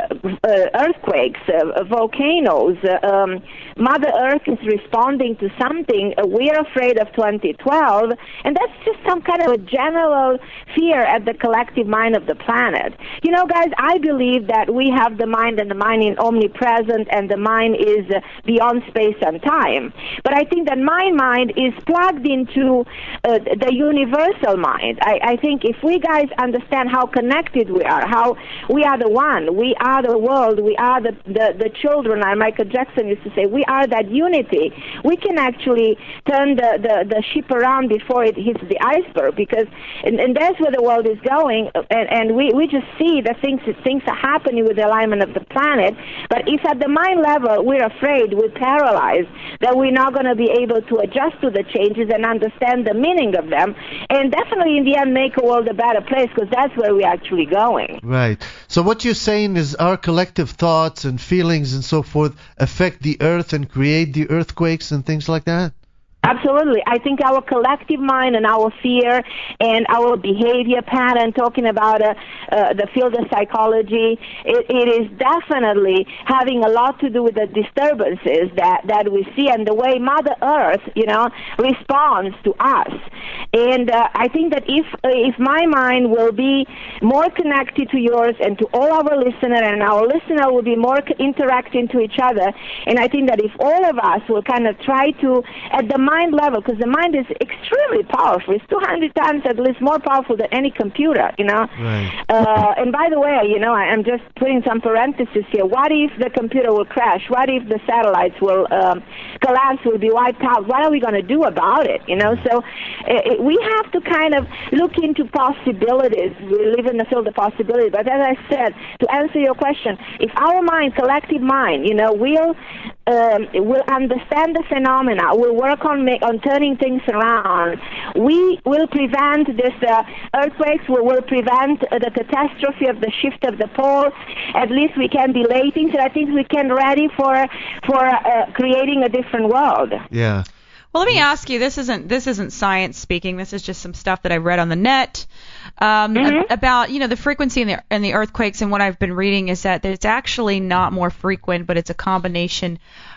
uh, earthquakes, uh, volcanoes. Uh, um, Mother Earth is responding to something. Uh, we are afraid of twenty twelve, and that's just some kind of a general fear at the collective mind of the planet. You know, guys, I believe that we have the mind, and the mind is omnipresent, and the mind is uh, beyond space and time. But I think that my mind is plugged into uh, the universal mind. I, I think if we guys understand how connected we are, how we are the one, we are the world, we are the, the, the children, like Michael Jackson used to say, we are that unity, we can actually turn the, the, the ship around before it hits the iceberg, because and, and that's where the world is going, and, and we, we just see that things, things are happening with the alignment of the planet. But if at the mind level we're afraid, we're paralyzed, that we're not going to be able to adjust to the changes and understand the meaning of them, and definitely in the end make a world a better place, because that's where we're actually going. Right. So what you're saying is our collective thoughts and feelings and so forth affect the earth and create the earthquakes and things like that? Absolutely. I think our collective mind and our fear and our behavior pattern, talking about uh, uh, the field of psychology, it, it is definitely having a lot to do with the disturbances that, that we see and the way Mother Earth, you know, responds to us. And uh, I think that if uh, if my mind will be more connected to yours and to all our listeners, and our listener will be more interacting to each other, and I think that if all of us will kind of try to, at the mind level, because the mind is extremely powerful. It's two hundred times at least more powerful than any computer, you know. Right. Uh, and by the way, you know, I, I'm just putting some parentheses here. What if the computer will crash? What if the satellites will um, collapse, will be wiped out? What are we going to do about it, you know? So uh, we have to kind of look into possibilities. We live in the field of possibilities. But as I said, to answer your question, if our mind, collective mind, you know, will um, will understand the phenomena, will work on make, on turning things around, we will prevent this uh, earthquakes, we will prevent uh, the catastrophe of the shift of the pole. At least we can delay things, and I think we can ready for for uh, creating a different world. Yeah. Well, let me ask you. This isn't this isn't science speaking. This is just some stuff that I read on the net um, mm-hmm. about you know the frequency in the in the earthquakes. And what I've been reading is that it's actually not more frequent, but it's a combination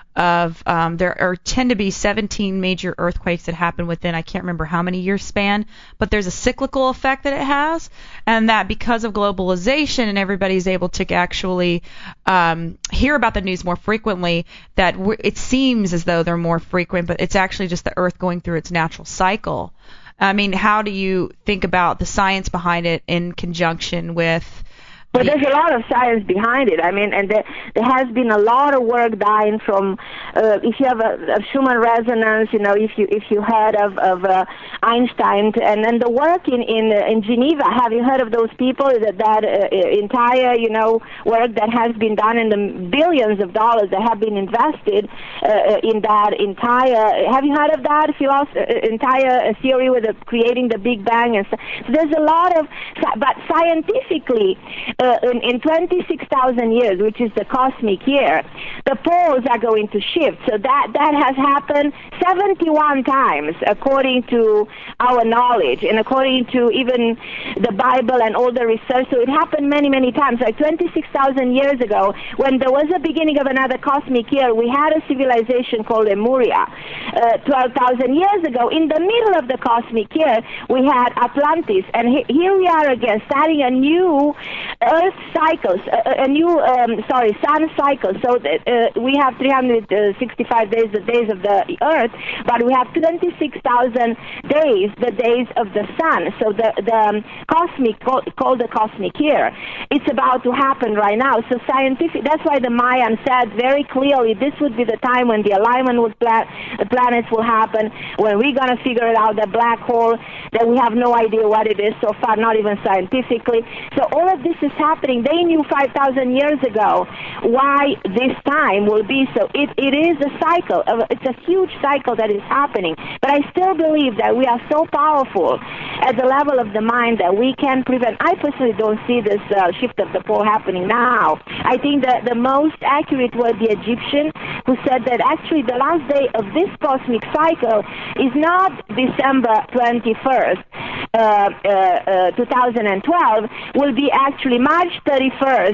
of um, there are tend to be seventeen major earthquakes that happen within I can't remember how many year span, but there's a cyclical effect that it has, and that because of globalization and everybody's able to actually um, hear about the news more frequently, that w- it seems as though they're more frequent, but it's actually just the Earth going through its natural cycle. I mean, how do you think about the science behind it in conjunction with But there's a lot of science behind it. I mean, and there, there has been a lot of work done from, uh, if you have a, a Schumann resonance, you know, if you if you heard of, of uh, Einstein, and then the work in in, uh, in Geneva. Have you heard of those people? That that uh, entire, you know, work that has been done, in the billions of dollars that have been invested uh, in that entire. Have you heard of that philosophy, uh, entire theory with the, creating the Big Bang? And so, so there's a lot of, but scientifically. Uh, in, in twenty-six thousand years, which is the cosmic year, the poles are going to shift. So that, that has happened seventy-one times, according to our knowledge, and according to even the Bible and all the research. So it happened many, many times. Like twenty-six thousand years ago, when there was a beginning of another cosmic year, we had a civilization called Lemuria. Uh, twelve thousand years ago, in the middle of the cosmic year, we had Atlantis. And he, here we are again, starting a new Earth cycles, a, a new, um, sorry, sun cycle. So that, uh, we have three hundred sixty-five days, the days of the Earth, but we have twenty-six thousand days, the days of the sun. So the, the um, cosmic, called, called the cosmic year, it's about to happen right now. So scientific, that's why the Mayan said very clearly this would be the time when the alignment with pla- the planets will happen, when we're going to figure it out, the black hole, that we have no idea what it is so far, not even scientifically. So all of this is happening. They knew five thousand years ago why this time will be so. It, it is a cycle. Of, it's a huge cycle that is happening. But I still believe that we are so powerful at the level of the mind that we can prevent. I personally don't see this uh, shift of the pole happening now. I think that the most accurate were the Egyptian, who said that actually the last day of this cosmic cycle is not December twenty-first, uh, uh, uh, two thousand twelve, will be actually March thirty-first,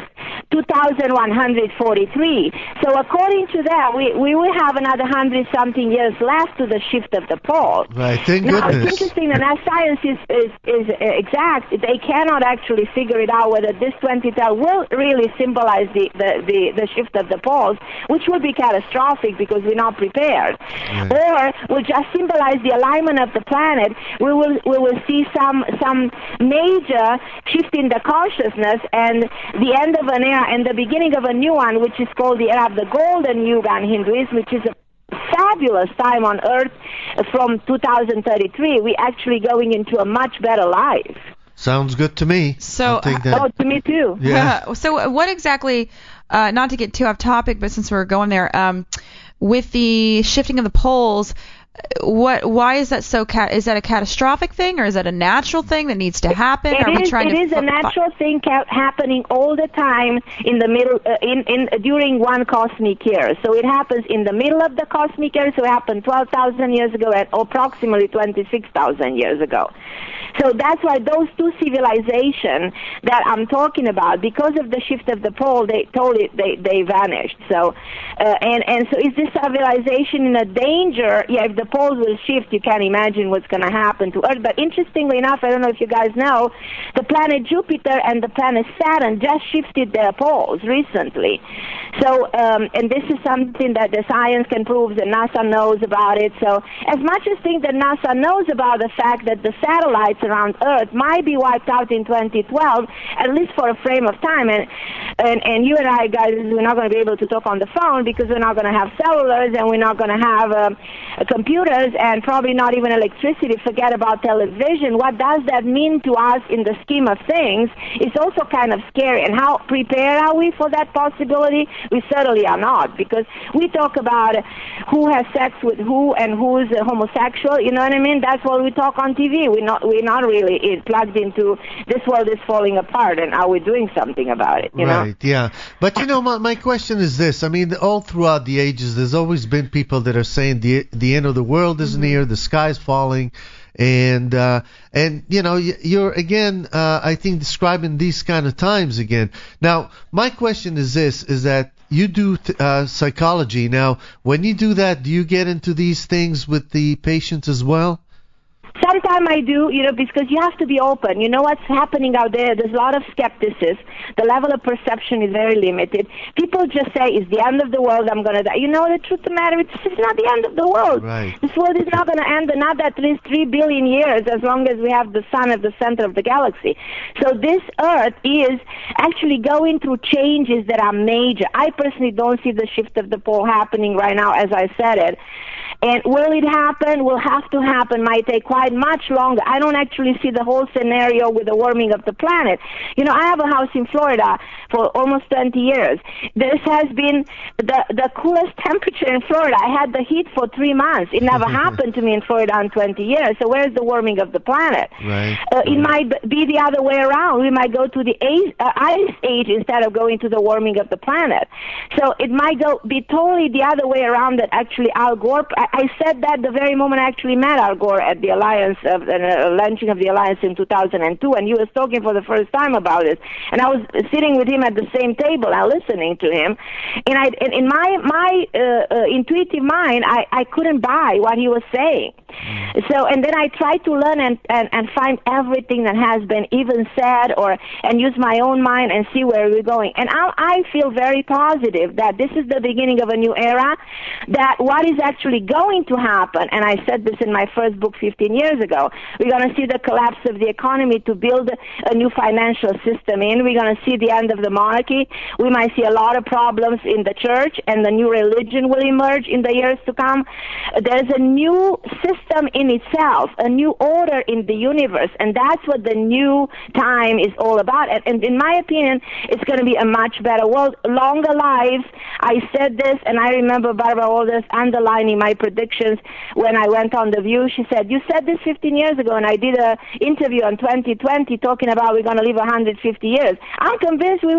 two thousand one hundred forty-three. So according to that, we, we will have another one hundred something years left to the shift of the pole. Right, thank now, goodness. It's interesting that as science is, is, is exact, they cannot actually figure it out whether this twenty twelve will really symbolize the, the, the, the shift of the poles, which would be catastrophic because we're not prepared. Right. Or will just symbolize the alignment of the planet. We will we will see some some major shift in the consciousness and the end of an era and the beginning of a new one, which is called the era of the Golden Yuga in Hinduism, which is a fabulous time on Earth from two thousand thirty-three. We're actually going into a much better life. Sounds good to me. So, I'll take that. Oh, to me too. Yeah. So what exactly, uh, not to get too off topic, but since we're going there, um, with the shifting of the poles, what? Why is that so? Cat- is that a catastrophic thing, or is that a natural thing that needs to happen? It Are we is. trying It to is a natural thing ca- happening all the time in the middle, uh, in in during one cosmic year. So it happens in the middle of the cosmic year. So it happened twelve thousand years ago, and approximately twenty-six thousand years ago. So that's why those two civilizations that I'm talking about, because of the shift of the pole, they totally they they vanished. So, uh, and and so is this civilization in a danger? Yeah, if the poles will shift, you can imagine what's going to happen to Earth. But interestingly enough, I don't know if you guys know, the planet Jupiter and the planet Saturn just shifted their poles recently. So, um, and this is something that the science can prove, that NASA knows about it. So, as much as think that NASA knows about the fact that the satellites around Earth might be wiped out in twenty twelve, at least for a frame of time, and and, and you and I, guys, we're not going to be able to talk on the phone because we're not going to have cellulars and we're not going to have um, computers and probably not even electricity. Forget about television. What does that mean to us in the scheme of things? It's also kind of scary. And how prepared are we for that possibility? We certainly are not, because we talk about who has sex with who and who's a homosexual. You know what I mean? That's what we talk on T V. We're not we're not really plugged into this world is falling apart, and are we doing something about it? You right, know? yeah. But, you know, my, my question is this. I mean, all throughout the ages, there's always been people that are saying the the end of the world is mm-hmm. near, the sky's falling. And, uh, and you know, you're, again, uh, I think, describing these kind of times again. Now, my question is this, is that you do uh, psychology. Now, when you do that, do you get into these things with the patients as well? Sometimes I do, you know, because you have to be open. You know what's happening out there? There's a lot of skepticism. The level of perception is very limited. People just say, it's the end of the world, I'm going to die. You know, the truth of the matter, it's, it's not the end of the world. Right. This world is not going to end in not at least three billion years, as long as we have the sun at the center of the galaxy. So this Earth is actually going through changes that are major. I personally don't see the shift of the pole happening right now, as I said it. And will it happen? Will have to happen. Might take quite much longer. I don't actually see the whole scenario with the warming of the planet. You know, I have a house in Florida for almost twenty years. This has been the the coolest temperature in Florida. I had the heat for three months. It never happened to me in Florida in twenty years. So where's the warming of the planet? Right. Uh, it might be the other way around. We might go to the ice, uh, ice age instead of going to the warming of the planet. So it might go be totally the other way around, that actually Al Gore. I, I said that the very moment I actually met Al Gore at the Alliance of the uh, launching of the Alliance in two thousand two, and he was talking for the first time about this. And I was sitting with him at the same table and listening to him. And I, and in my my uh, uh, intuitive mind, I, I couldn't buy what he was saying. So, and then I tried to learn and, and, and find everything that has been even said, or and use my own mind and see where we're going. And I, I feel very positive that this is the beginning of a new era, that what is actually going to happen, and I said this in my first book fifteen years ago, we're going to see the collapse of the economy to build a new financial system in. We're going to see the end of the monarchy. We might see a lot of problems in the church, and the new religion will emerge in the years to come. There's a new system in itself, a new order in the universe, and that's what the new time is all about. And, and in my opinion, it's going to be a much better world, longer lives. I said this, and I remember Barbara Walters underlining my predictions when I went on The View. She said, you said this fifteen years ago, and I did an interview on twenty twenty talking about we're going to live one hundred fifty years. I'm convinced we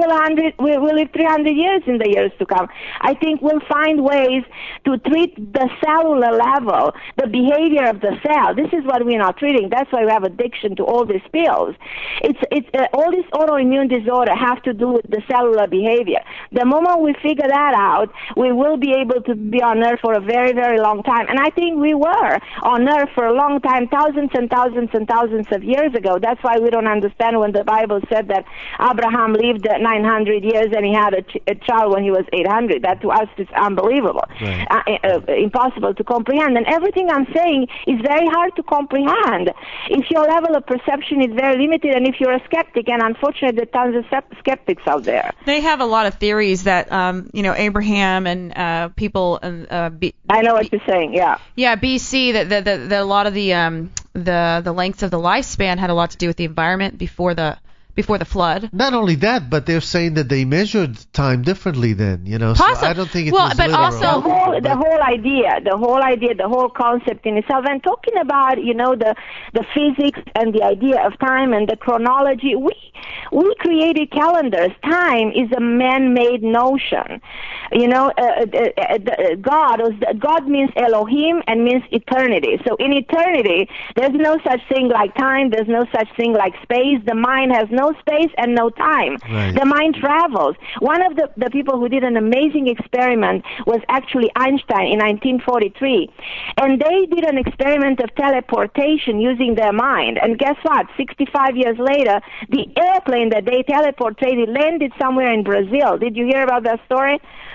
will hundred, we will live three hundred years in the years to come. I think we'll find ways to treat the cellular level, the behavior of the cell. This is what we're not treating. That's why we have addiction to all these pills. It's it's uh, all this autoimmune disorder have to do with the cellular behavior. The moment we figure that out, we will be able to be on Earth for a very, very long time. And I think we were on Earth for a long time, thousands and thousands and thousands of years ago. That's why we don't understand when the Bible said that Abraham lived nine hundred years and he had a, ch- a child when he was eight hundred. That to us is unbelievable, right. uh, uh, impossible to comprehend. And everything I'm saying is very hard to comprehend if your level of perception is very limited and if you're a skeptic. And unfortunately, there are tons of skeptics out there. They have a lot of theories that, um, you know, Abraham and uh, people. Uh, B- I know what you're saying. Yeah. Yeah, B C. That the, the, the, a lot of the um, the the length of the lifespan had a lot to do with the environment before the before the flood. Not only that, but they're saying that they measured time differently then. You know, Possibly. so I don't think it well, was but literal. also the whole the whole idea, the whole idea, the whole concept in itself. And talking about, you know, the the physics and the idea of time and the chronology, we we created calendars. Time is a man-made notion. You know, uh, uh, uh, God was, God means Elohim and means eternity. So in eternity, there's no such thing like time. There's no such thing like space. The mind has no space and no time. Right. The mind travels. One of the, the people who did an amazing experiment was actually Einstein in nineteen forty-three. And they did an experiment of teleportation using their mind. And guess what? sixty-five years later, the airplane that they teleported landed somewhere in Brazil. Did you hear about that story?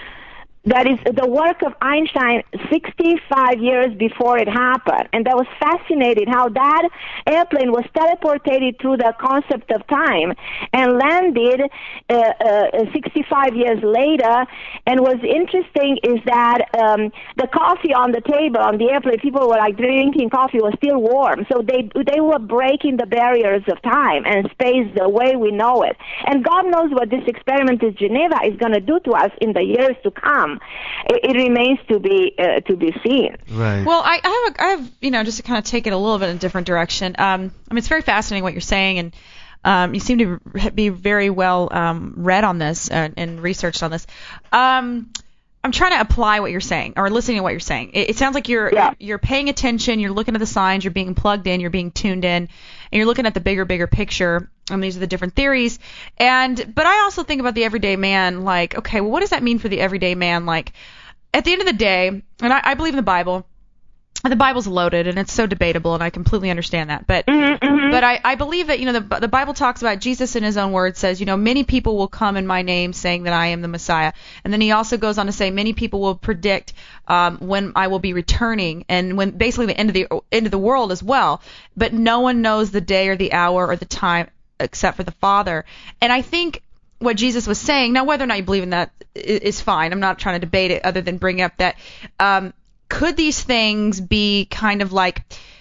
That is the work of Einstein sixty-five years before it happened. And that was fascinating how that airplane was teleported through the concept of time and landed uh, uh, sixty-five years later. And what's interesting is that um, the coffee on the table on the airplane, people were like drinking coffee, was still warm. So they they were breaking the barriers of time and space the way we know it. And God knows what this experiment in Geneva is going to do to us in the years to come. It, it remains to be uh, to be seen. Right. Well, I, I have, a, I have, you know, just to kind of take it a little bit in a different direction. Um, I mean, it's very fascinating what you're saying, and um, you seem to be very well um, read on this and, and researched on this. Um, I'm trying to apply what you're saying, or listening to what you're saying. It, it sounds like you're yeah. you're paying attention, you're looking at the signs, you're being plugged in, you're being tuned in, and you're looking at the bigger, bigger picture. And these are the different theories. And but I also think about the everyday man, like, okay, well, what does that mean for the everyday man? Like, at the end of the day, and I, I believe in the Bible. The Bible's loaded, and it's so debatable, and I completely understand that. But mm-hmm, mm-hmm. but I, I believe that, you know, the the Bible talks about, Jesus in his own words says, you know, many people will come in my name saying that I am the Messiah. And then he also goes on to say many people will predict um, when I will be returning, and when basically the end of the end of the world as well. But no one knows the day or the hour or the time except for the Father. And I think what Jesus was saying, now whether or not you believe in that is fine. I'm not trying to debate it, other than bring up that um, could these things be kind of like,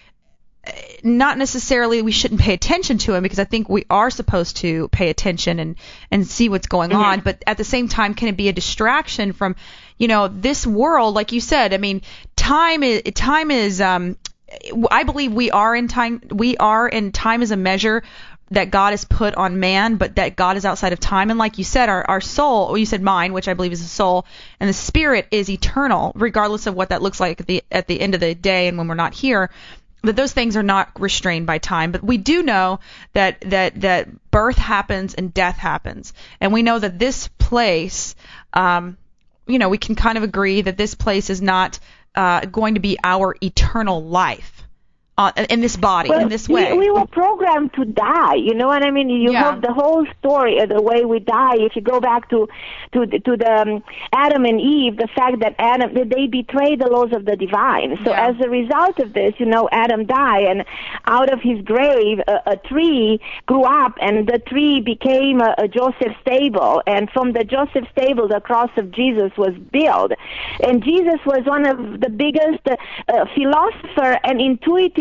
not necessarily we shouldn't pay attention to them, because I think we are supposed to pay attention and, and see what's going mm-hmm. on. But at the same time, can it be a distraction from, you know, this world? Like you said, I mean, time is, time is, um, I believe we are in time, we are in time as a measure that God has put on man, but that God is outside of time. And like you said, our, our soul, or you said mind, which I believe is a soul, and the spirit is eternal, regardless of what that looks like at the, at the end of the day and when we're not here. That those things are not restrained by time. But we do know that, that, that birth happens and death happens. And we know that this place, um, you know, we can kind of agree that this place is not uh, going to be our eternal life. Uh, in this body, well, in this way. We, we were programmed to die, you know what I mean? You yeah. have the whole story of the way we die. If you go back to to the, to the um, Adam and Eve, the fact that Adam, that they betrayed the laws of the divine. So yeah. as a result of this, you know, Adam died, and out of his grave, a, a tree grew up, and the tree became a, a Joseph's stable. And from the Joseph's stable, the cross of Jesus was built. And Jesus was one of the biggest uh, uh, philosopher and intuitive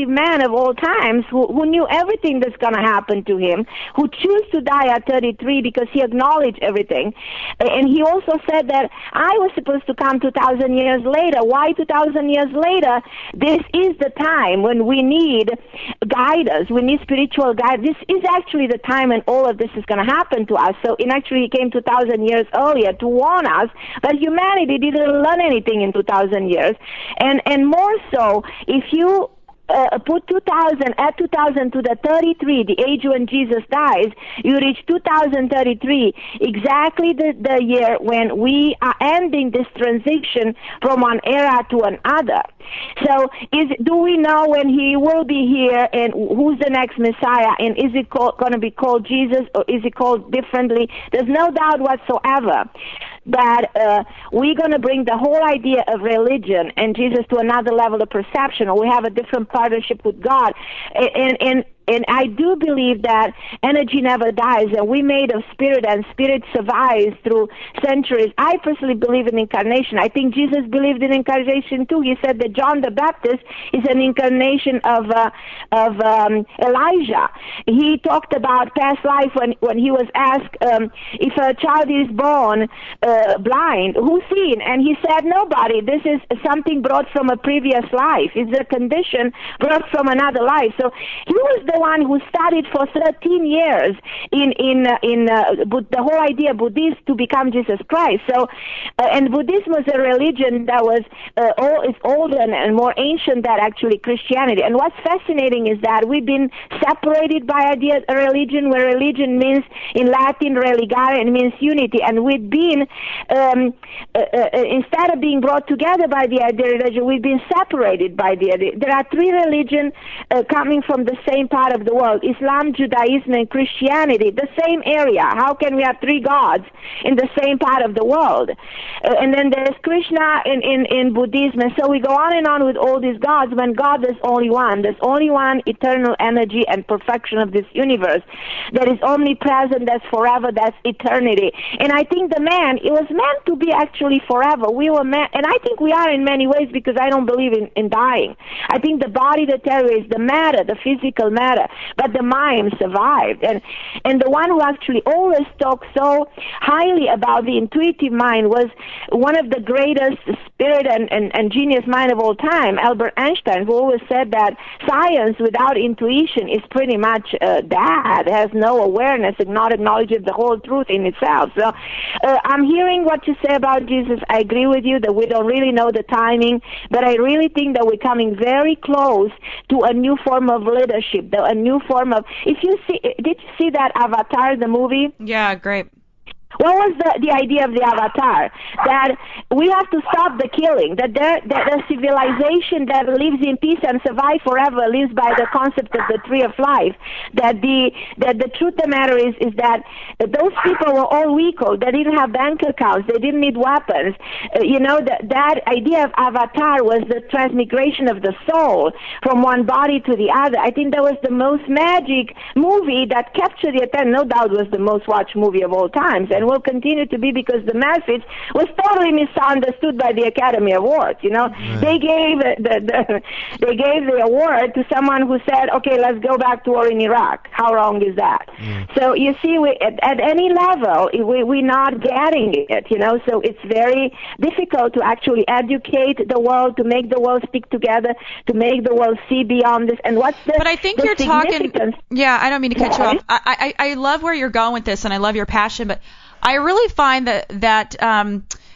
intuitive man of all times who, who knew everything that's going to happen to him, who chose to die at thirty-three because he acknowledged everything. And he also said that I was supposed to come two thousand years later. Why two thousand years later? This is the time when we need guidance. We need spiritual guidance. This is actually the time when all of this is going to happen to us. So, in actually, he came two thousand years earlier to warn us, but humanity didn't learn anything in two thousand years. And, and more so, if you Uh, put two thousand, add two thousand to the thirty-three, the age when Jesus dies, you reach two thousand thirty-three, exactly the, the year when we are ending this transition from one era to another. So is do we know when he will be here and who's the next Messiah, and is it going to be called Jesus or is it called differently? There's no doubt whatsoever that uh, we're going to bring the whole idea of religion and Jesus to another level of perception, or we have a different partnership with God. And, and, and I do believe that energy never dies, and we made of spirit, and spirit survives through centuries. I personally believe in incarnation. I think Jesus believed in incarnation too. He said that John the Baptist is an incarnation of uh, of um, Elijah. He talked about past life when, when he was asked um, if a child is born uh, blind, who's seen? And he said, nobody. This is something brought from a previous life. It's a condition brought from another life. So he was the one who studied for thirteen years in in uh, in uh, the whole idea of Buddhism to become Jesus Christ. So, uh, and Buddhism was a religion that was uh, all is older and, and more ancient than actually Christianity. And what's fascinating is that we've been separated by idea of religion, where religion means in Latin religare, and means unity, and we've been um, uh, uh, instead of being brought together by the idea of religion, we've been separated by the idea. There are three religions uh, coming from the same part of the world: Islam, Judaism, and Christianity, the same area. How can we have three gods in the same part of the world? Uh, and then there's Krishna in, in, in Buddhism, and so we go on and on with all these gods when God is only one. There's only one eternal energy and perfection of this universe that is omnipresent, that's forever, that's eternity. And I think the man, it was meant to be actually forever. We were meant, and I think we are in many ways, because I don't believe in, in dying. I think the body deteriorates, the matter, the physical matter, but the mind survived. And and the one who actually always talked so highly about the intuitive mind was one of the greatest spirit and, and, and genius mind of all time, Albert Einstein, who always said that science without intuition is pretty much uh, dead, has no awareness, and not acknowledges the whole truth in itself. So uh, I'm hearing what you say about Jesus. I agree with you that we don't really know the timing, but I really think that we're coming very close to a new form of leadership, a new form of, if you see, did you see that Avatar, the movie? Yeah, great. What was the, the idea of the Avatar? That we have to stop the killing, that, there, that the civilization that lives in peace and survive forever lives by the concept of the tree of life. That the that the truth of the matter is, is that those people were all weaker. They didn't have bank accounts. They didn't need weapons. Uh, you know, that, that idea of Avatar was the transmigration of the soul from one body to the other. I think that was the most magic movie that captured the attention. No doubt was the most watched movie of all times. And will continue to be, because the message was totally misunderstood by the Academy Awards. You know, right. they gave the, the they gave the award to someone who said, "Okay, let's go back to war in Iraq." How wrong is that? Mm. So you see, we, at, at any level, we we're not getting it. You know, so it's very difficult to actually educate the world, to make the world stick together, to make the world see beyond this. And what's the But I think you're talking. Yeah, I don't mean to cut you off. I, I I love where you're going with this, and I love your passion, but I really find that that um,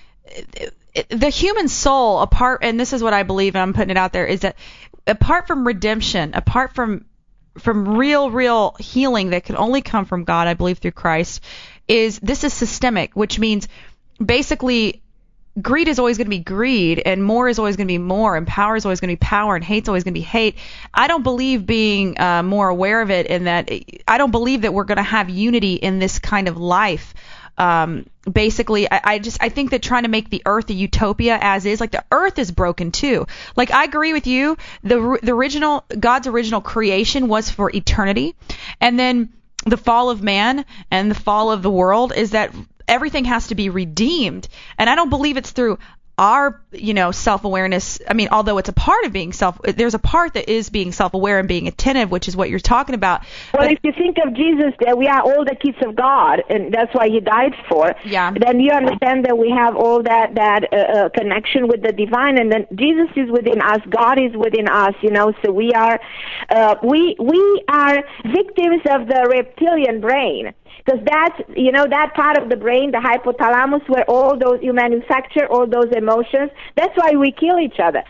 the human soul, apart, and this is what I believe, and I'm putting it out there, is that apart from redemption, apart from from real, real healing that can only come from God, I believe through Christ, is this is systemic, which means basically greed is always going to be greed, and more is always going to be more, and power is always going to be power, and hate is always going to be hate. I don't believe being uh, more aware of it, and that I don't believe that we're going to have unity in this kind of life. Um, basically, I, I just I think that trying to make the earth a utopia as is, like the earth is broken too. Like I agree with you, the the original God's original creation was for eternity, and then the fall of man and the fall of the world is that everything has to be redeemed. And I don't believe it's through our, you know, self-awareness, I mean, although it's a part of being self, there's a part that is being self-aware and being attentive, which is what you're talking about. Well, but, if you think of Jesus, that we are all the kids of God, and that's why he died for, yeah. then you understand that we have all that, that uh, uh, connection with the divine, and then Jesus is within us, God is within us, you know, so we are, uh, we, we are victims of the reptilian brain. Because that's, you know, that part of the brain, the hypothalamus, where all those, you manufacture all those emotions. That's why we kill each other.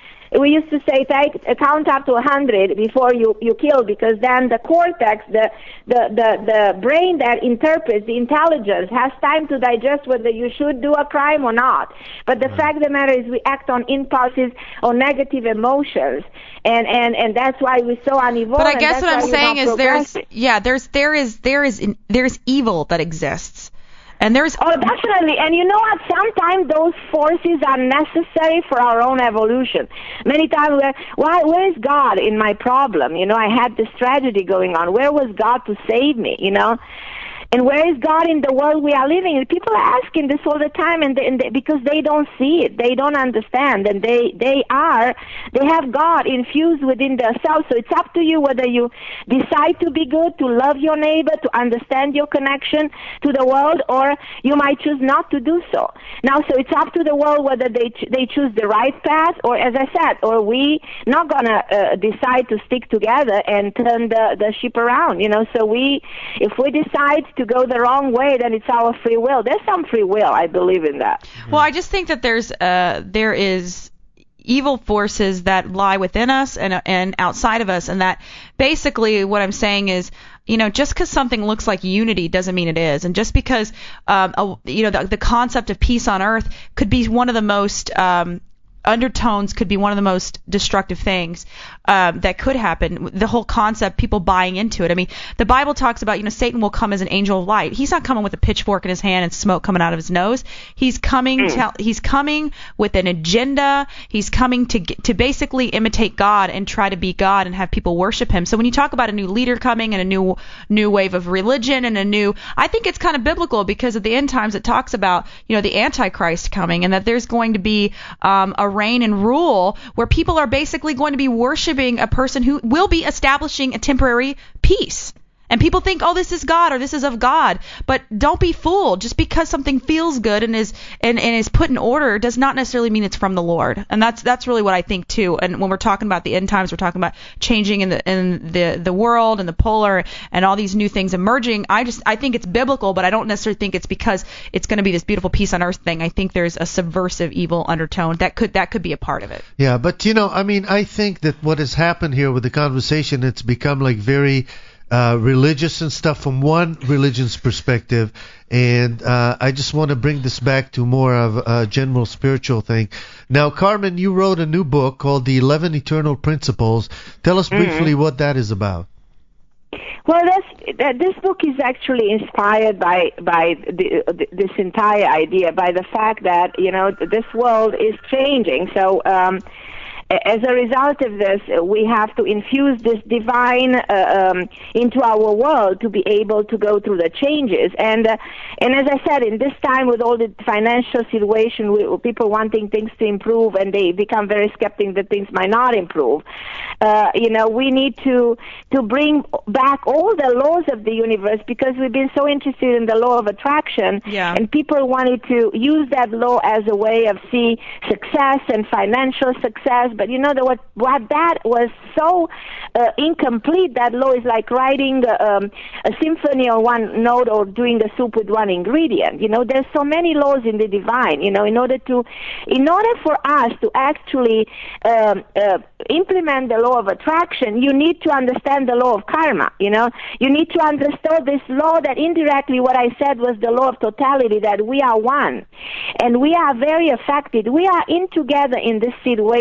We used to say, take, count up to one hundred before you, you kill, because then the cortex, the, the, the, the brain that interprets the intelligence, has time to digest whether you should do a crime or not. But the fact of the matter is we act on impulses, on negative emotions, and, and, and that's why we're so unevolved. But I guess what I'm saying is there's, yeah, there's, there is, there is, there's evil that exists. And there's oh, definitely. And you know what? Sometimes those forces are necessary for our own evolution. Many times, we're, why, where is God in my problem? You know, I had this tragedy going on. Where was God to save me? You know? And where is God in the world we are living in? People are asking this all the time, and, they, and they, because they don't see it, they don't understand, and they they are they have God infused within themselves. So it's up to you whether you decide to be good, to love your neighbor, to understand your connection to the world, or you might choose not to do so. Now, so it's up to the world whether they ch- they choose the right path, or, as I said, or we not gonna uh, decide to stick together and turn the the ship around. You know, so we if we decide to to go the wrong way, then it's our free will. There's some free will. I believe in that. Well, I just think that there's uh, there is evil forces that lie within us and and outside of us, and that basically what I'm saying is, you know, just because something looks like unity doesn't mean it is, and just because um, a, you know the, the concept of peace on earth could be one of the most um, undertones could be one of the most destructive things um, that could happen. The whole concept, people buying into it. I mean, the Bible talks about, you know, Satan will come as an angel of light. He's not coming with a pitchfork in his hand and smoke coming out of his nose. He's coming. Mm. To, he's coming with an agenda. He's coming to to basically imitate God and try to be God and have people worship Him. So when you talk about a new leader coming and a new new wave of religion and a new, I think it's kind of biblical, because at the end times it talks about, you know, the Antichrist coming, and that there's going to be um, a reign and rule where people are basically going to be worshiping a person who will be establishing a temporary peace. And people think, oh, this is God or this is of God. But don't be fooled. Just because something feels good and is and, and is put in order does not necessarily mean it's from the Lord. And that's that's really what I think too. And when we're talking about the end times, we're talking about changing in the in the, the world and the polar and all these new things emerging. I just I think it's biblical, but I don't necessarily think it's because it's going to be this beautiful peace on earth thing. I think there's a subversive evil undertone that could that could be a part of it. Yeah, but you know, I mean, I think that what has happened here with the conversation, it's become like very Uh, religious and stuff from one religion's perspective, and uh, I just want to bring this back to more of a general spiritual thing. Now, Carmen, you wrote a new book called The eleven Eternal Principles. Tell us briefly mm-hmm. what that is about. Well, this, this book is actually inspired by by the, this entire idea, by the fact that, you know, this world is changing. So um, as a result of this, we have to infuse this divine uh, um, into our world to be able to go through the changes. And uh, and as I said, in this time with all the financial situation, we, people wanting things to improve, and they become very skeptical that things might not improve. Uh, you know, we need to to bring back all the laws of the universe, because we've been so interested in the law of attraction, yeah. and people wanted to use that law as a way of see success and financial success. But you know that what what that was so uh, incomplete. That law is like writing um, a symphony on one note or doing a soup with one ingredient. You know, there's so many laws in the divine. You know, in order to, in order for us to actually um, uh, implement the law of attraction, you need to understand the law of karma. You know, you need to understand this law that indirectly what I said was the law of totality, that we are one, and we are very affected. We are in together in this situation that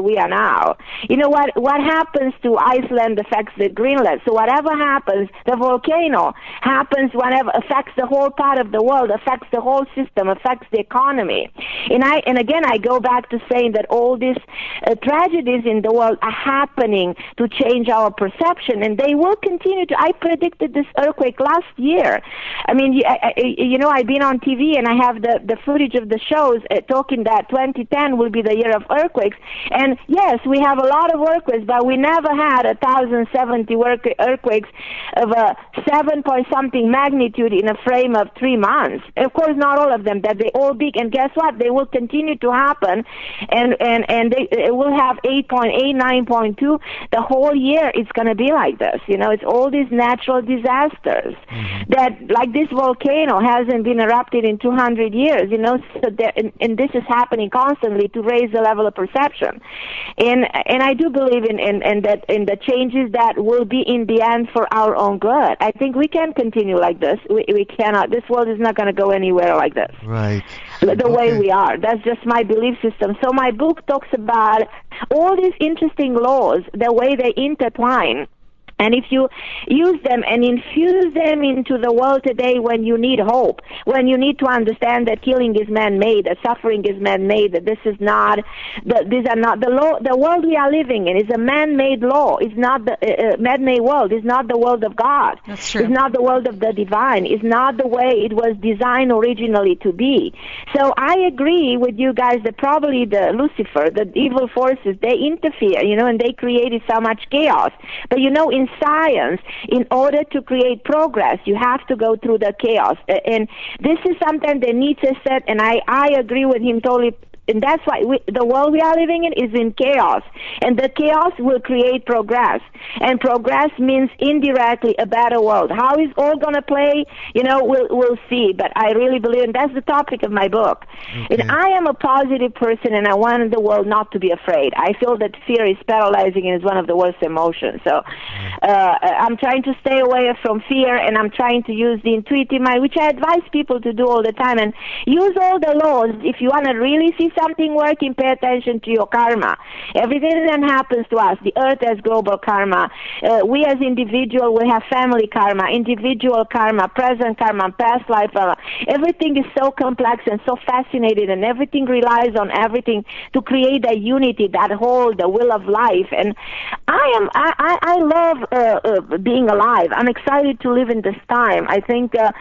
we are now. You know what? What happens to Iceland affects the Greenland. So whatever happens, the volcano happens whenever affects the whole part of the world, affects the whole system, affects the economy. And I and again I go back to saying that all these uh, tragedies in the world are happening to change our perception, and they will continue to. I predicted this earthquake last year. I mean, you, I, you know, I've been on T V and I have the the footage of the shows uh, talking that twenty ten will be the year of earthquakes. And yes, we have a lot of earthquakes, but we never had a thousand seventy earthquakes of a seven point something magnitude in a frame of three months. Of course, not all of them. That they all big, and guess what? They will continue to happen, and and and they it will have eight point eight, nine point two. The whole year it's going to be like this. You know, it's all these natural disasters mm-hmm. that, like this volcano, hasn't been erupted in two hundred years. You know, so there, and, and this is happening constantly to raise the level of perception. And and I do believe in in, in that in the changes that will be in the end for our own good. I think we can continue like this. We we cannot. This world is not going to go anywhere like this. Right. The okay. way we are. That's just my belief system. So my book talks about all these interesting laws, the way they intertwine. And if you use them and infuse them into the world today when you need hope, when you need to understand that killing is man-made, that suffering is man-made, that this is not, that these are not, the law, the world we are living in is a man-made law. It's not the uh, man-made world. It's not the world of God. That's true. It's not the world of the divine. It's not the way it was designed originally to be. So I agree with you guys that probably the Lucifer, the evil forces, they interfere, you know, and they created so much chaos. But you know, in science, in order to create progress, you have to go through the chaos. And this is something that Nietzsche said, and I, I agree with him totally. And that's why we, the world we are living in is in chaos. And the chaos will create progress. And progress means indirectly a better world. How is all going to play? You know, we'll, we'll see. But I really believe, and that's the topic of my book. Okay. And I am a positive person, and I want the world not to be afraid. I feel that fear is paralyzing and is one of the worst emotions. So uh, I'm trying to stay away from fear, and I'm trying to use the intuitive mind, which I advise people to do all the time. And use all the laws. If you want to really see something working, pay attention to your karma. Everything that happens to us, the earth has global karma. Uh, we as individuals will have family karma, individual karma, present karma, past life karma. Everything is so complex and so fascinating, and everything relies on everything to create a unity, that whole, the will of life. And I am, I, I, I love uh, uh, being alive. I'm excited to live in this time. I think uh,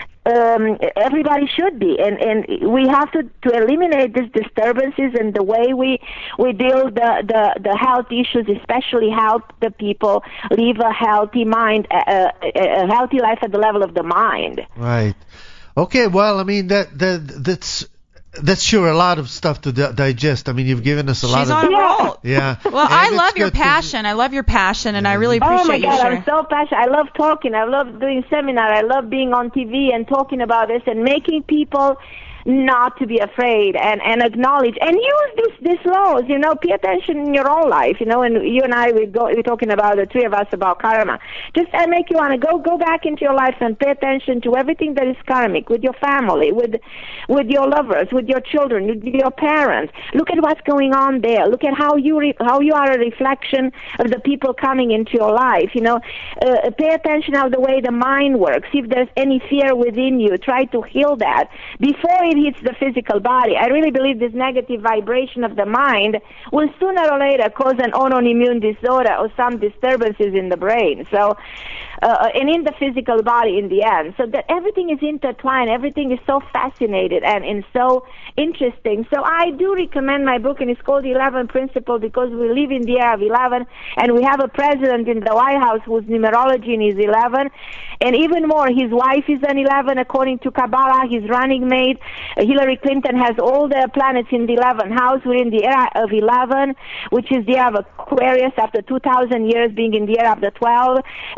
Um, everybody should be, and, and we have to, to eliminate these disturbances, and the way we we deal the, the, the health issues, especially help the people live a healthy mind, a, a, a healthy life at the level of the mind. Right. Okay. Well, I mean that that that's. That's sure a lot of stuff to di- digest. I mean, you've given us a She's lot of... She's on a roll. Yeah. Well, and I love your passion. To... I love your passion, and yeah. I really appreciate you. Oh, my God, sharing. I'm so passionate. I love talking. I love doing seminars. I love being on T V and talking about this and making people not to be afraid and, and acknowledge and use these these laws, you know, pay attention in your own life, you know, and you and I, we go, we're talking about, the three of us, about karma. Just I make you want to go go back into your life and pay attention to everything that is karmic, with your family, with with your lovers, with your children, with your parents. Look at what's going on there. Look at how you re, how you are a reflection of the people coming into your life, you know. Uh, pay attention how the way the mind works. If there's any fear within you, try to heal that before it hits the physical body. I really believe this negative vibration of the mind will sooner or later cause an autoimmune disorder or some disturbances in the brain. So, uh, and in the physical body in the end. So that everything is intertwined. Everything is so fascinating and, and so interesting. So I do recommend my book, and it's called eleven Principles, because we live in the era of eleven, and we have a president in the White House whose numerology is eleven, and even more, his wife is an eleven according to Kabbalah, his running mate. Hillary Clinton has all the planets in the eleventh house. We're in the era of eleven, which is the era of Aquarius after two thousand years being in the era of the twelve. Uh, to,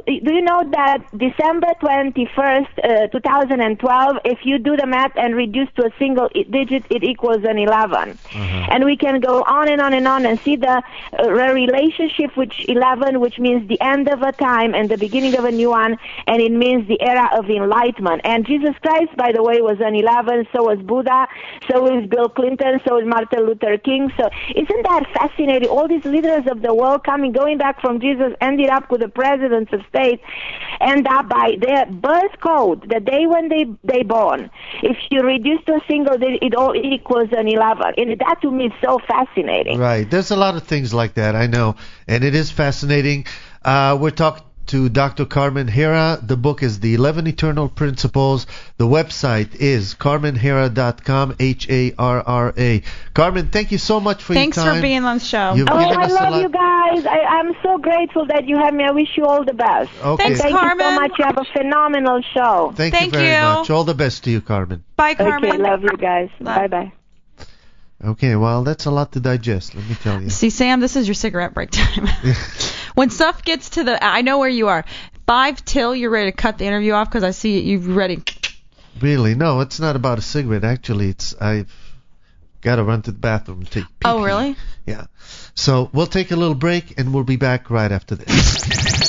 do you know that December twenty-first, uh, two thousand twelve, if you do the math and reduce to a single digit, it equals an eleven. Uh-huh. And we can go on and on and on and see the uh, relationship with eleven, which means the end of a time and the beginning of a new one, and it means the era of enlightenment. And Jesus Christ, by the way, was an eleven, so was Buddha, so was Bill Clinton, so was Martin Luther King. So isn't that fascinating? All these leaders of the world coming, going back from Jesus, ended up with the presidents of states, end up by their birth code, the day when they they born. If you reduce to a single digit, it all equals an eleven. And that to me is so fascinating. Right. There's a lot of things like that, I know. And it is fascinating. Uh, we're talking to Doctor Carmen Harra. The book is The eleven Eternal Principles. The website is carmen harra dot com, H A R R A. Carmen, thank you so much for Thanks your time. for being on the show. You've Oh, given I us a love lot. you guys. I, I'm so grateful that you have me. I wish you all the best. Okay. Thanks, Thank Carmen. you so much. You have a phenomenal show. Thank, Thank you very you. much. All the best to you, Carmen. Bye, Carmen. Okay, love you guys. Bye. Bye-bye. Okay, well, that's a lot to digest, let me tell you. See, Sam, this is your cigarette break time. When stuff gets to the, I know where you are. Five till you're ready to cut the interview off because I see you ready. Really? No, it's not about a cigarette. Actually, it's I've got to run to the bathroom and take pee. Oh, really? Yeah. So we'll take a little break, and we'll be back right after this.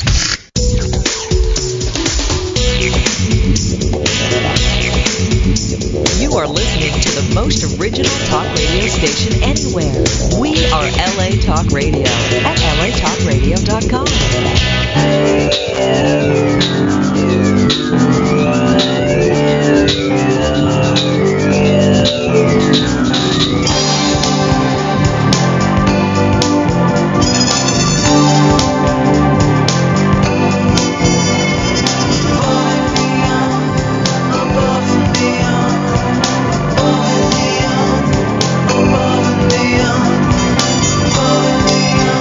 You are listening to the most original talk radio station anywhere. We are L A Talk Radio at L A talk radio dot com. Above and beyond, above and beyond.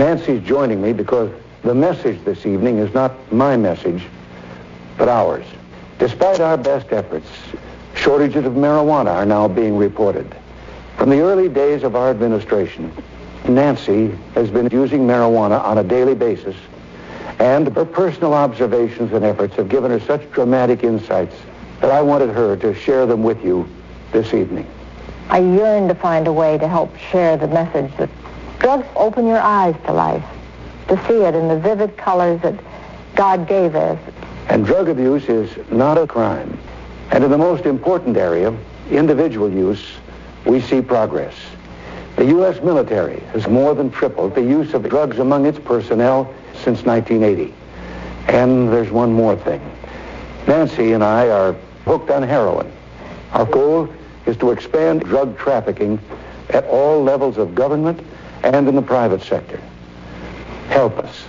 Nancy's joining me because the message this evening is not my message, but ours. Despite our best efforts, shortages of marijuana are now being reported. From the early days of our administration, Nancy has been using marijuana on a daily basis, and her personal observations and efforts have given her such dramatic insights that I wanted her to share them with you this evening. I yearn to find a way to help share the message that drugs open your eyes to life, to see it in the vivid colors that God gave us. And drug abuse is not a crime. And in the most important area, individual use, we see progress. The U S military has more than tripled the use of drugs among its personnel since nineteen eighty. And there's one more thing. Nancy and I are hooked on heroin. Our goal is to expand drug trafficking at all levels of government and in the private sector. Help us.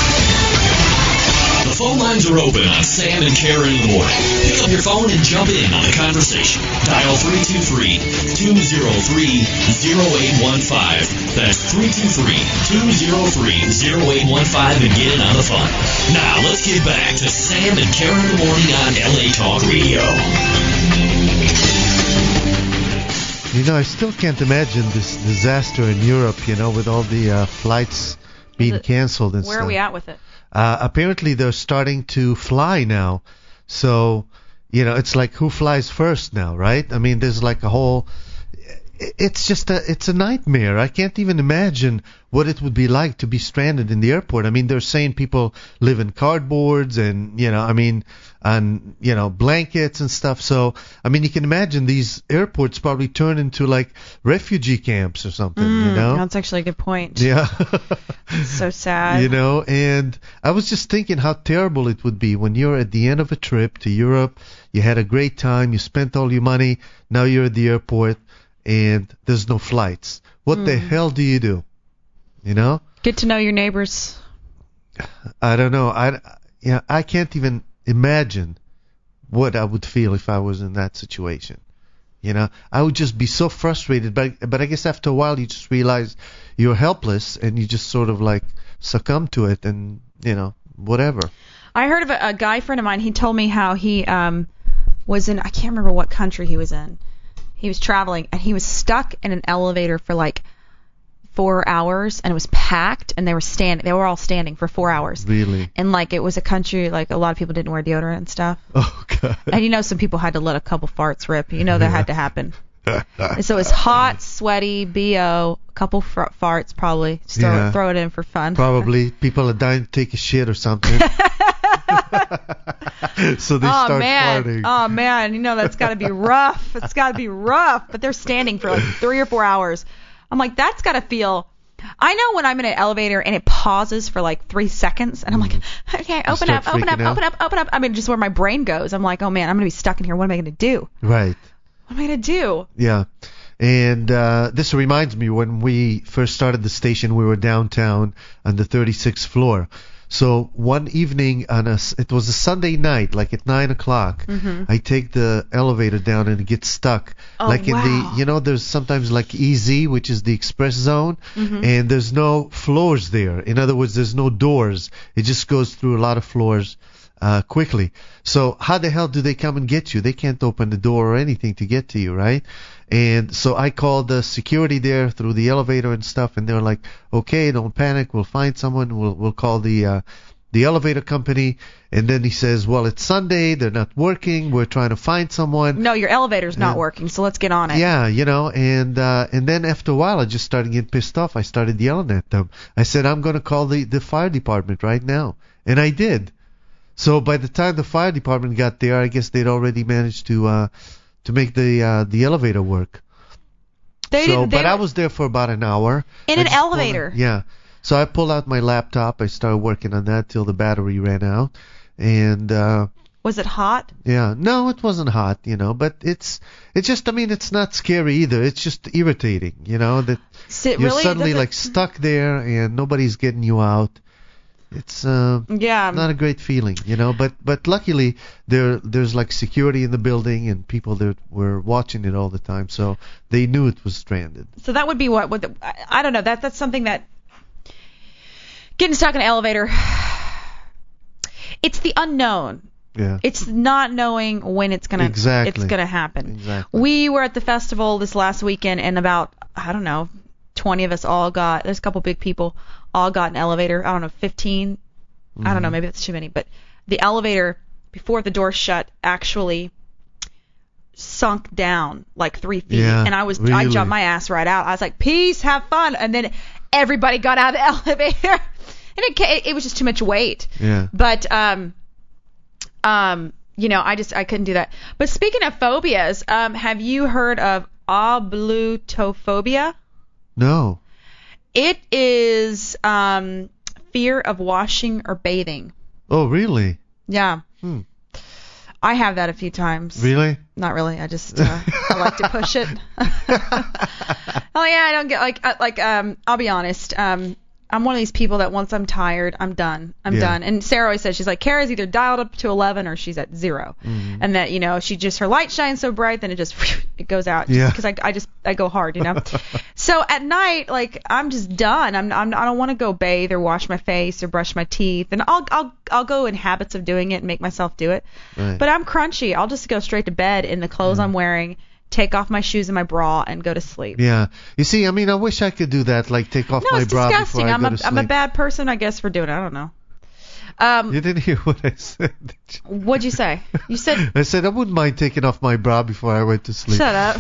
The phone lines are open on Sam and Karen in the morning. Pick up your phone and jump in on the conversation. Dial three two three, two zero three, zero eight one five. That's three two three, two zero three, zero eight one five and get in on the fun. Now let's get back to Sam and Karen in the morning on L A Talk Radio. You know, I still can't imagine this disaster in Europe, you know, with all the uh, flights being it, canceled and where stuff. Where are we at with it? Uh, apparently they're starting to fly now. So, you know, it's like who flies first now, right? I mean, there's like a whole... It's just a, it's a nightmare. I can't even imagine what it would be like to be stranded in the airport. I mean, they're saying people live in cardboards and, you know, I mean, and, you know, blankets and stuff. So, I mean, you can imagine these airports probably turn into like refugee camps or something, mm, you know? That's actually a good point. Yeah. So sad. You know, and I was just thinking how terrible it would be when you're at the end of a trip to Europe, you had a great time, you spent all your money, now you're at the airport, and there's no flights. What mm. the hell do you do? You know? Get to know your neighbors. I don't know. I, yeah, I can't even imagine what I would feel if I was in that situation. You know, I would just be so frustrated. But but I guess after a while you just realize you're helpless and you just sort of like succumb to it and, you know, whatever. I heard of a, a guy friend of mine. He told me how he um was in, I can't remember what country he was in. He was traveling, and he was stuck in an elevator for like four hours, and it was packed, and they were standing. They were all standing for four hours. Really? And like it was a country, like a lot of people didn't wear deodorant and stuff. Oh God. And you know, some people had to let a couple farts rip. You know that yeah. had to happen. And so it was hot, sweaty, B O, a couple fr- farts probably. Just throw, yeah. throw it in for fun. Probably people are dying to take a shit or something. So they oh, start man. farting. Oh man, you know that's got to be rough. It's got to be rough. But they're standing for like three or four hours. I'm like, that's got to feel. I know when I'm in an elevator and it pauses for like three seconds, and I'm like, okay, open up, open up, out. open up, open up. I mean, just where my brain goes. I'm like, oh man, I'm gonna be stuck in here. What am I gonna do? Right. What am I gonna do? Yeah. And uh, this reminds me when we first started the station, we were downtown on the thirty-sixth floor. So one evening, on a, it was a Sunday night, like at nine o'clock, mm-hmm. I take the elevator down and it gets stuck. Oh, like in wow. the, you know, there's sometimes like E Z, which is the express zone, mm-hmm. and there's no floors there. In other words, there's no doors. It just goes through a lot of floors uh, quickly. So how the hell do they come and get you? They can't open the door or anything to get to you, right? And so I called the security there through the elevator and stuff, and they're like, "Okay, don't panic. We'll find someone. We'll we'll call the uh, the elevator company." And then he says, "Well, it's Sunday. They're not working. We're trying to find someone." No, your elevator's not and, working, so let's get on it. Yeah, you know, and uh, and then after a while, I just started getting pissed off. I started yelling at them. I said, "I'm going to call the the fire department right now," and I did. So by the time the fire department got there, I guess they'd already managed to. Uh, to make the uh, the elevator work. They so, didn't, but I was there for about an hour. In I an elevator? Out, yeah. So I pulled out my laptop. I started working on that till the battery ran out. And... Uh, was it hot? Yeah. No, it wasn't hot, you know, but it's... It's just, I mean, it's not scary either. It's just irritating, you know, that so you're really suddenly like stuck there and nobody's getting you out. It's uh, yeah. not a great feeling, you know. But but luckily there there's like security in the building and people that were watching it all the time, so they knew it was stranded. So that would be what? what the, I, I don't know. That that's something that Getting stuck in an elevator. It's the unknown. Yeah. It's not knowing when it's gonna exactly. it's gonna happen. Exactly. We were at the festival this last weekend, and about I don't know, twenty of us all got. There's a couple big people all got an elevator. I don't know, fifteen. Mm-hmm. I don't know, maybe that's too many. But the elevator before the door shut actually sunk down like three feet, yeah, and I was really? I jumped my ass right out. I was like, peace, have fun, and then everybody got out of the elevator, and it it was just too much weight. Yeah. But um. Um, you know, I just I couldn't do that. But speaking of phobias, um, have you heard of ablutophobia? No. It is um fear of washing or bathing. Oh, really? Yeah. Hmm. I have that a few times. Really? Not really. I just uh, I like to push it. Oh yeah, I don't get like uh, like um. I'll be honest. Um. I'm one of these people that once I'm tired, I'm done. I'm yeah. done. And Sarah always says, she's like, Kara's either dialed up to eleven or she's at zero. Mm-hmm. And that, you know, she just, her light shines so bright, then it just, it goes out. Yeah. Because I, I just, I go hard, you know. So at night, like, I'm just done. I'm, I'm I don't want to go bathe or wash my face or brush my teeth. And I'll, I'll, I'll go in habits of doing it and make myself do it. Right. But I'm crunchy. I'll just go straight to bed in the clothes yeah. I'm wearing, take off my shoes and my bra, and go to sleep. Yeah. You see, I mean, I wish I could do that, like take off no, my it's bra disgusting. before I I'm go a, to sleep. I'm a bad person, I guess, for doing it. I don't know. Um, you didn't hear what I said. What'd you say? You said... I said I wouldn't mind taking off my bra before I went to sleep. Shut up.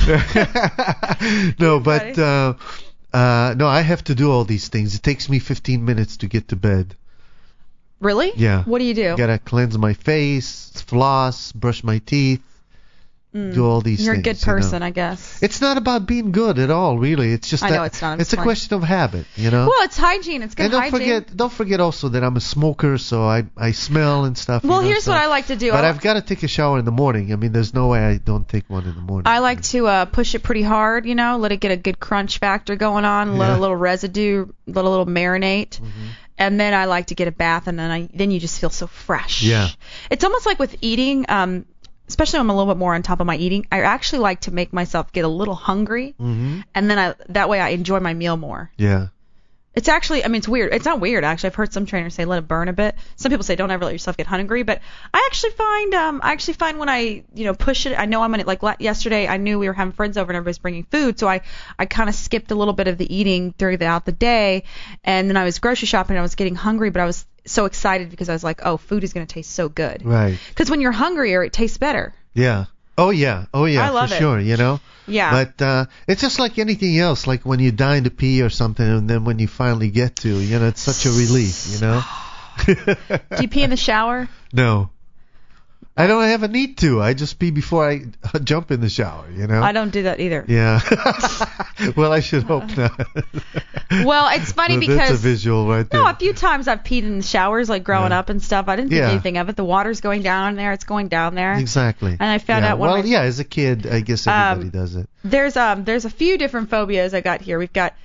No, but uh, uh, no, I have to do all these things. It takes me fifteen minutes to get to bed. Really? Yeah. What do you do? Gotta cleanse my face, floss, brush my teeth. Mm. Do all these You're things. You're a good person, you know? I guess. It's not about being good at all, really. It's just I that know it's not. I'm it's a fine. question of habit, you know. Well, it's hygiene. It's good and don't hygiene. forget, don't forget also that I'm a smoker, so I I smell and stuff. Well, you know, here's so. what I like to do. But I I've got to take a shower in the morning. I mean, there's no way I don't take one in the morning. I like to uh, push it pretty hard, you know, let it get a good crunch factor going on, let yeah. a little residue, let a little marinate. Mm-hmm. And then I like to get a bath, and then I then you just feel so fresh. Yeah. It's almost like with eating. Um, Especially when I'm a little bit more on top of my eating, I actually like to make myself get a little hungry, mm-hmm. and then I that way I enjoy my meal more. Yeah. It's actually, I mean, it's weird. It's not weird, actually. I've heard some trainers say let it burn a bit. Some people say don't ever let yourself get hungry, but I actually find, um, I actually find when I, you know, push it, I know I'm gonna, like yesterday, I knew we were having friends over and everybody's bringing food, so I, I kind of skipped a little bit of the eating throughout the day, and then I was grocery shopping and I was getting hungry, but I was so excited because I was like, oh, food is gonna taste so good. Right. Because when you're hungrier, it tastes better. Yeah. Oh yeah, oh yeah, I love for it. sure, you know. Yeah. But uh, it's just like anything else, like when you're dying to pee or something, and then when you finally get to, you know, it's such a relief, you know. Do you pee in the shower? No. I don't have a need to. I just pee before I jump in the shower, you know. I don't do that either. Yeah. Well, I should hope not. Well, it's funny well, because that's a visual right there. No, a few times I've peed in the showers, like growing yeah. up and stuff. I didn't think yeah. anything of it. The water's going down there. It's going down there. Exactly. And I found yeah. out one well, of my, yeah, as a kid, I guess everybody um, does it. There's um there's a few different phobias I got here. We've got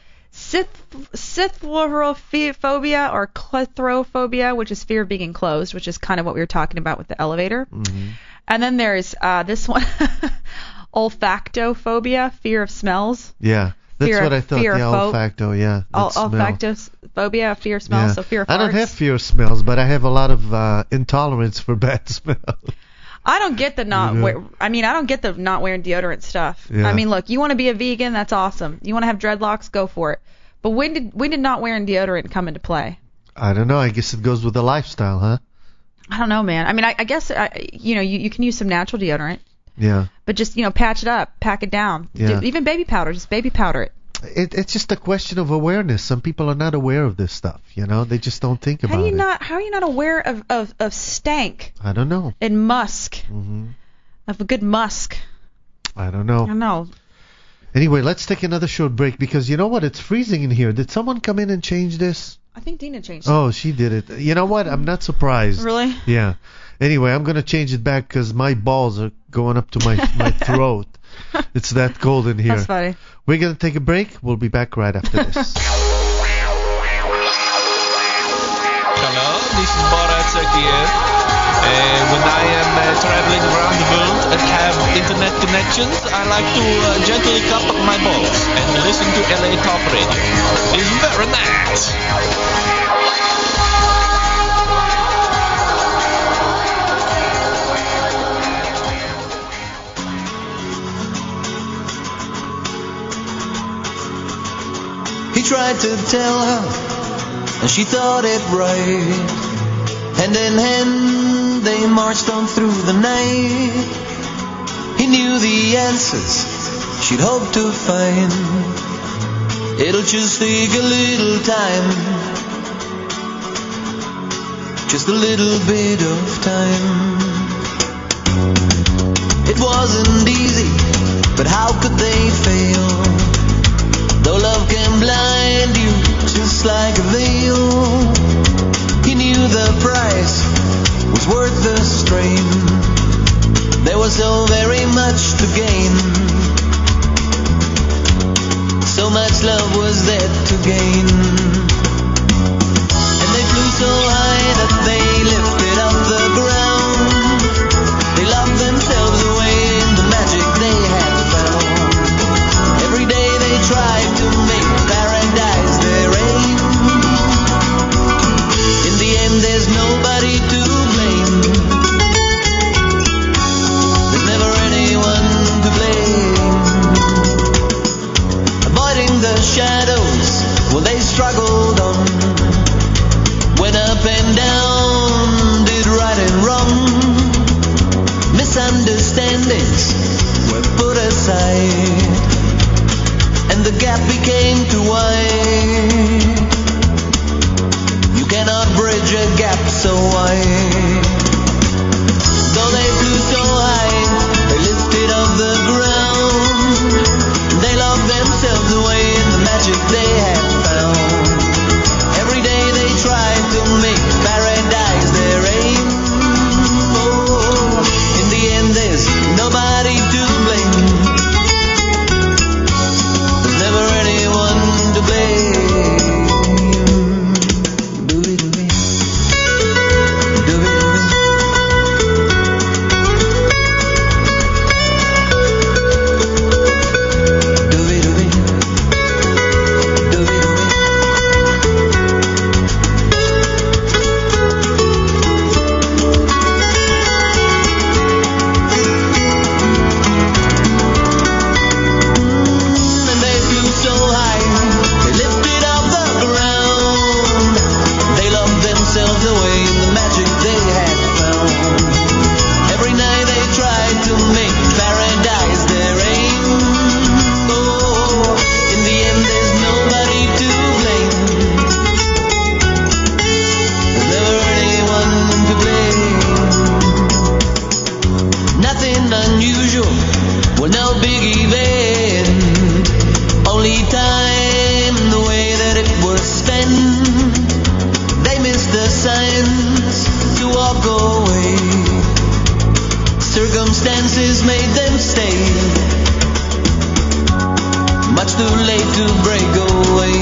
Scythrophobia or Clethrophobia, which is fear of being enclosed, which is kind of what we were talking about with the elevator. Mm-hmm. And then there's uh, this one, olfactophobia, fear of smells. Yeah, that's fear what of, I thought. Fear yeah, of olfacto, yeah. Ol- olfactophobia, fear of smells, yeah. so fear of farts. I don't have fear of smells, but I have a lot of uh, intolerance for bad smells. I don't get the not you know? wear, I mean, I don't get the not wearing deodorant stuff. Yeah. I mean, look, you want to be a vegan, that's awesome. You want to have dreadlocks, go for it. But when did when did not wearing deodorant come into play? I don't know. I guess it goes with the lifestyle, huh? I don't know, man. I mean, I, I guess, I, you know, you, you can use some natural deodorant. Yeah. But just, you know, patch it up, pack it down. Yeah. Do, even baby powder, just baby powder it. It, it's just a question of awareness. Some people are not aware of this stuff, you know. They just don't think How about do you it. not? How are you not aware of, of, of stank I don't know. and musk? Mm-hmm. Of a good musk. I don't know. I don't know. Anyway, let's take another short break because you know what? It's freezing in here. Did someone come in and change this? I think Dina changed it. Oh, she did it. You know what? I'm not surprised. Really? Yeah. Anyway, I'm going to change it back because my balls are going up to my, my throat. It's that cold in here. That's funny. We're going to take a break. We'll be back right after this. Hello, this is Borat Sakiev. And when I am uh, traveling around the world and have internet connections, I like to uh, gently cup up my balls and listen to L A Talk Radio. It's very nice. He tried to tell her, and she thought it right. Hand in hand, they marched on through the night. He knew the answers she'd hoped to find. It'll just take a little time, just a little bit of time. It wasn't easy, but how could they fail? Though love can blind you just like a veil, he knew the price was worth the strain. There was so very much to gain, so much love was there to gain. And they flew so high that they lifted up the ground. They loved themselves away in the magic they had found. Every day they tried to make paradise their aim. In the end there's nobody to blame. There's never anyone to blame. Avoiding the shadows, well they struggled on. Went up and down, did right and wrong. Misunderstandings were put aside, and the gap became too wide. You cannot bridge a gap so wide. Though they flew so high, they lifted off the ground. They locked themselves away in the magic they had found. Every day they tried to make paradise their aim. Oh, in the end there's nobody to blame. There's never anyone to blame. Do-be-do-be. Do-be-do-be. Do-be-do-be. Do-be-do-be. And they flew so high, they lifted off the ground. They loved themselves away in the magic they had found. Every night they tried to make paradise their aim. Oh, in the end there's nobody to blame. There's never anyone to blame. Nothing unusual, well no big event. Only time, the way that it was spent. They missed the signs to walk away. Circumstances made them stay. Much too late to break away.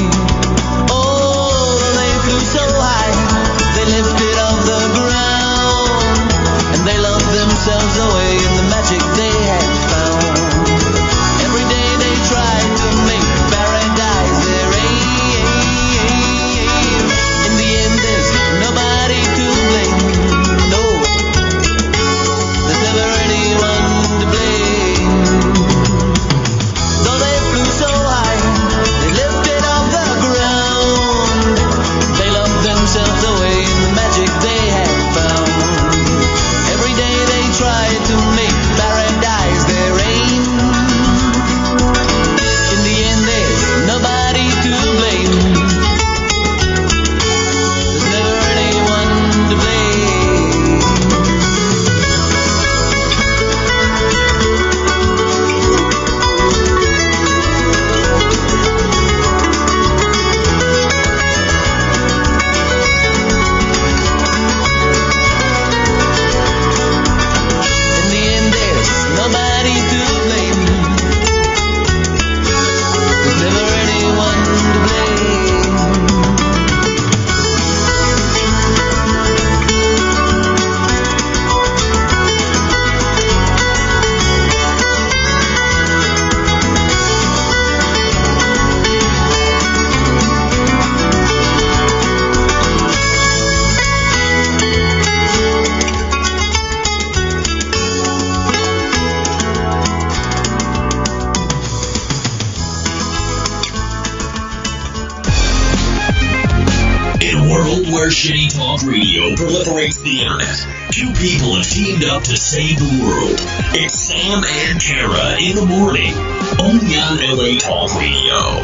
Oh, they flew so high, they lifted off the ground. And they loved themselves away in the magic they had found. Every day they tried to make paradise their aim. In the end there's nobody to blame. No, there's never anyone to blame. Though they flew so high, they lifted off the ground. They loved themselves away in the magic they had found. Every day they tried to proliferate the internet. Two people have teamed up to save the world. It's Sam and Tara in the morning, only on L A Talk Radio.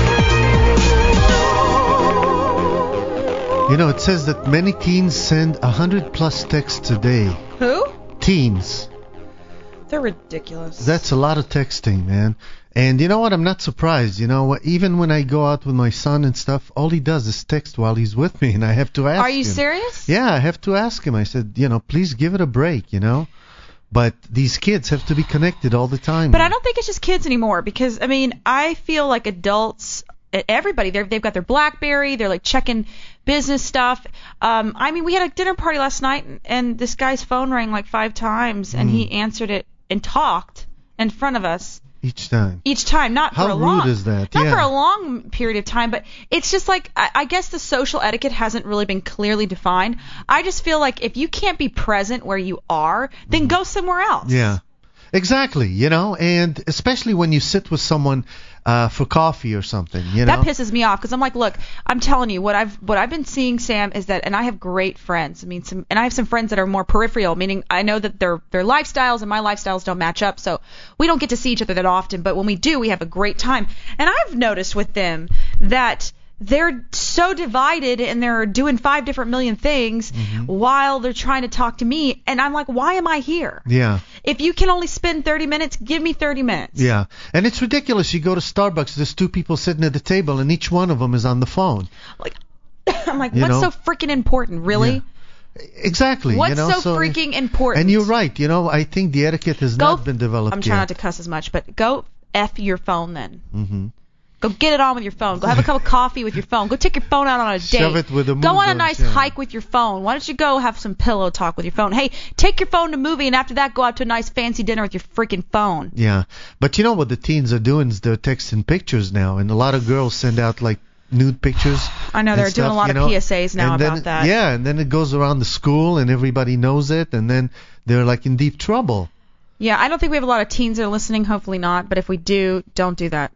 You know, it says that many teens send one hundred plus texts a day. Who? Teens. They're ridiculous. That's a lot of texting, man. And you know what? I'm not surprised. You know, even when I go out with my son and stuff, all he does is text while he's with me, and I have to ask him. Are you serious? Yeah, I have to ask him. I said, you know, please give it a break, you know. But these kids have to be connected all the time. But I don't think it's just kids anymore, because, I mean, I feel like adults, everybody, they're, they've got their BlackBerry, they're like checking business stuff. Um, I mean, we had a dinner party last night, and, and this guy's phone rang like five times, and Mm. he answered it and talked in front of us. Each time. Each time, not How for a long. rude is that? Not Yeah. for a long period of time, but it's just like I, I guess the social etiquette hasn't really been clearly defined. I just feel like if you can't be present where you are, then go somewhere else. Yeah, exactly. You know, and especially when you sit with someone uh, for coffee or something. You know, That pisses me off, because I'm like, look, I'm telling you what I've what I've been seeing, Sam, is that, and I have great friends. I mean, some, and I have some friends that are more peripheral, meaning I know that their their lifestyles and my lifestyles don't match up, so we don't get to see each other that often. But when we do, we have a great time. And I've noticed with them that they're so divided and they're doing five different million things Mm-hmm. while they're trying to talk to me, and I'm like, why am I here? Yeah. If you can only spend thirty minutes, give me thirty minutes. Yeah, and it's ridiculous. You go to Starbucks, there's two people sitting at the table, and each one of them is on the phone. I'm like, You what's know? so freaking important, really? Exactly. What's you know, so freaking important? And you're right. You know, I think the etiquette has Go- not been developed I'm trying not yet. to cuss as much, but go F your phone then. Mm-hmm. Go get it on with your phone. Go have a cup of coffee with your phone. Go take your phone out on a date. Shove it with a Go on a moon, nice yeah. hike with your phone. Why don't you go have some pillow talk with your phone? Hey, take your phone to a movie, and after that, go out to a nice fancy dinner with your freaking phone. Yeah, but you know what the teens are doing is they're texting pictures now, and a lot of girls send out like nude pictures. I know, and they're doing a stuff, lot you of know? P S As now And then- about that. Yeah, and then it goes around the school, and everybody knows it, and then they're like in deep trouble. Yeah, I don't think we have a lot of teens that are listening. Hopefully not. But if we do, don't do that.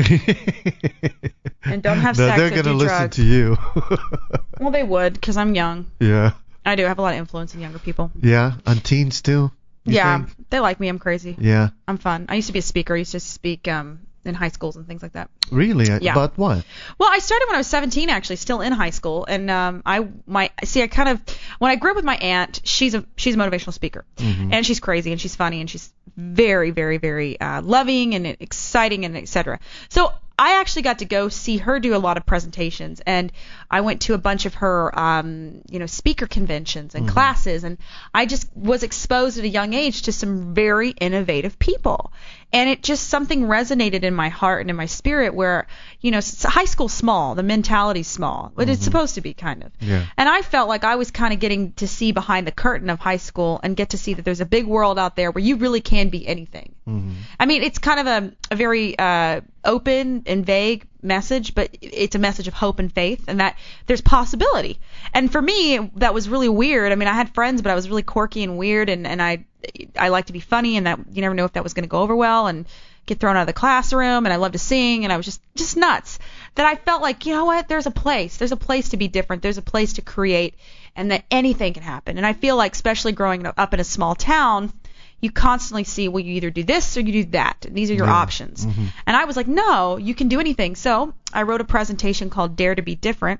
And don't have No, sex they're or gonna do listen drugs. to you. Well, they would, because I'm young. Yeah, I do have a lot of influence in younger people. yeah, on teens too. you Yeah, think? they like me. I'm crazy. Yeah, I'm fun. I used to be a speaker. I used to speak um, in high schools and things like that. really? Yeah. About what? Well, I started when I was seventeen, actually, still in high school, and um, I my see I kind of when I grew up with my aunt, she's a she's a motivational speaker, Mhm. and she's crazy and she's funny and she's very very very uh, loving and exciting and et cetera. So I actually got to go see her do a lot of presentations, and I went to a bunch of her, um, you know, speaker conventions and Mhm. classes, and I just was exposed at a young age to some very innovative people, and it just something resonated in my heart and in my spirit where, you know, s- high school's small, the mentality's small, but it's supposed to be kind of. Yeah. And I felt like I was kind of getting to see behind the curtain of high school and get to see that there's a big world out there where you really can be anything. Mm-hmm. I mean, it's kind of a, a very uh, open and vague message, but it's a message of hope and faith, and that there's possibility. And for me, that was really weird. I mean, I had friends, but I was really quirky and weird, and, and I I like to be funny, and that you never know if that was going to go over well, and get thrown out of the classroom, and I love to sing, and I was just just nuts. That I felt like, you know what, there's a place. There's a place to be different. There's a place to create, and that anything can happen. And I feel like, especially growing up in a small town, you constantly see, well, you either do this or you do that. And these are your Yeah. options. Mhm. And I was like, no, you can do anything. So I wrote a presentation called Dare to Be Different.